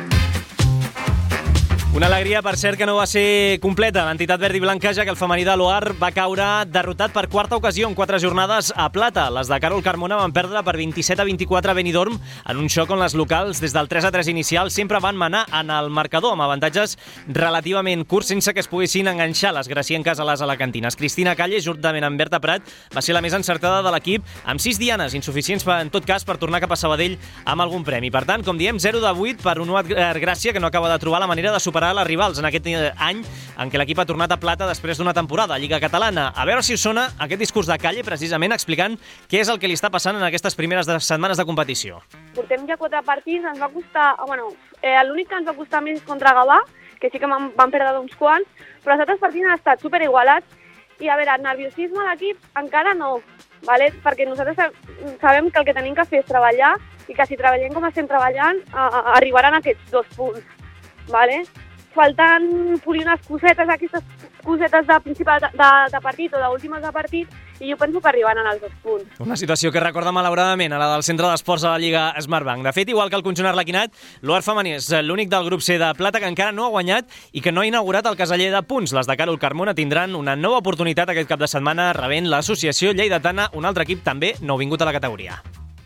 Una alegria, per cert, que no va ser completa l'entitat verd i blanca, ja que el femení de l'Oar va caure derrotat per quarta ocasió en quatre jornades a plata. Les de Carol Carmona van perdre per vint-i-set a vint-i-quatre a Benidorm en un xoc on les locals, des del tres a tres inicial, sempre van manar en el marcador, amb avantatges relativament curts, sense que es poguessin enganxar les gracienques a les alacantines. Cristina Calle, juntament amb Berta Prat, va ser la més encertada de l'equip, amb sis dianes, insuficients en tot cas per tornar cap a Sabadell amb algun premi. Per tant, com diem, zero de vuit per un Oar Gràcia, que no acaba de trobar la manera de superar a les rivals en aquest any en què l'equip ha tornat a plata després d'una temporada a Lliga Catalana. A veure si us sona aquest discurs de Calle, precisament explicant què és el que li està passant en aquestes primeres de setmanes de competició. Portem ja quatre partits, ens va costar... Bueno, eh, l'únic que ens va costar més contra Gavà, que sí que van, van perdre uns quants, però els altres partits han estat superigualats i, a veure, el nerviosisme a l'equip encara no, ¿vale? Perquè nosaltres sabem que el que tenim que fer és treballar i que si treballem com estem treballant, a, a, arribaran aquests dos punts, ¿vale? Faltant polir unes cosetes, aquestes cosetes de principal de, de, de partit o d'últimes de partit, i jo penso que arribaran als dos punts. Una situació que recorda malauradament a la del centre d'esports de la Lliga Smartbank. De fet, igual que el conjunt arlequinat, l'U A R femení és l'únic del grup C de plata que encara no ha guanyat i que no ha inaugurat el caseller de punts. Les de Carol Carmona tindran una nova oportunitat aquest cap de setmana rebent l'associació lleidatana, un altre equip també nouvingut a la categoria.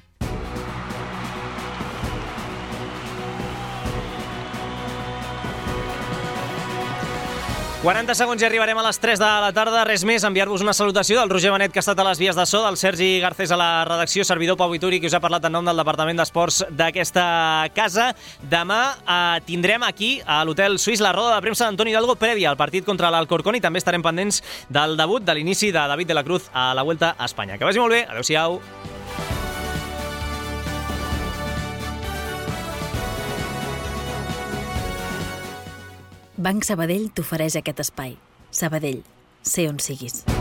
quaranta segons i arribarem a les tres de la tarda. Res més, enviar-vos una salutació del Roger Benet, que ha estat a les vies de so, del Sergi Garcés a la redacció, servidor Pau Vituri, que us ha parlat en nom del Departament d'Esports d'aquesta casa. Demà eh, tindrem aquí, a l'Hotel Suís, la roda de premsa d'Antoni Hidalgo prèvia al partit contra l'Alcorcón, i també estarem pendents del debut, de l'inici de David de la Cruz a la Vuelta a Espanya. Que vagi molt bé, adeu-siau. Banc Sabadell t'ofereix aquest espai. Sabadell, sé on siguis.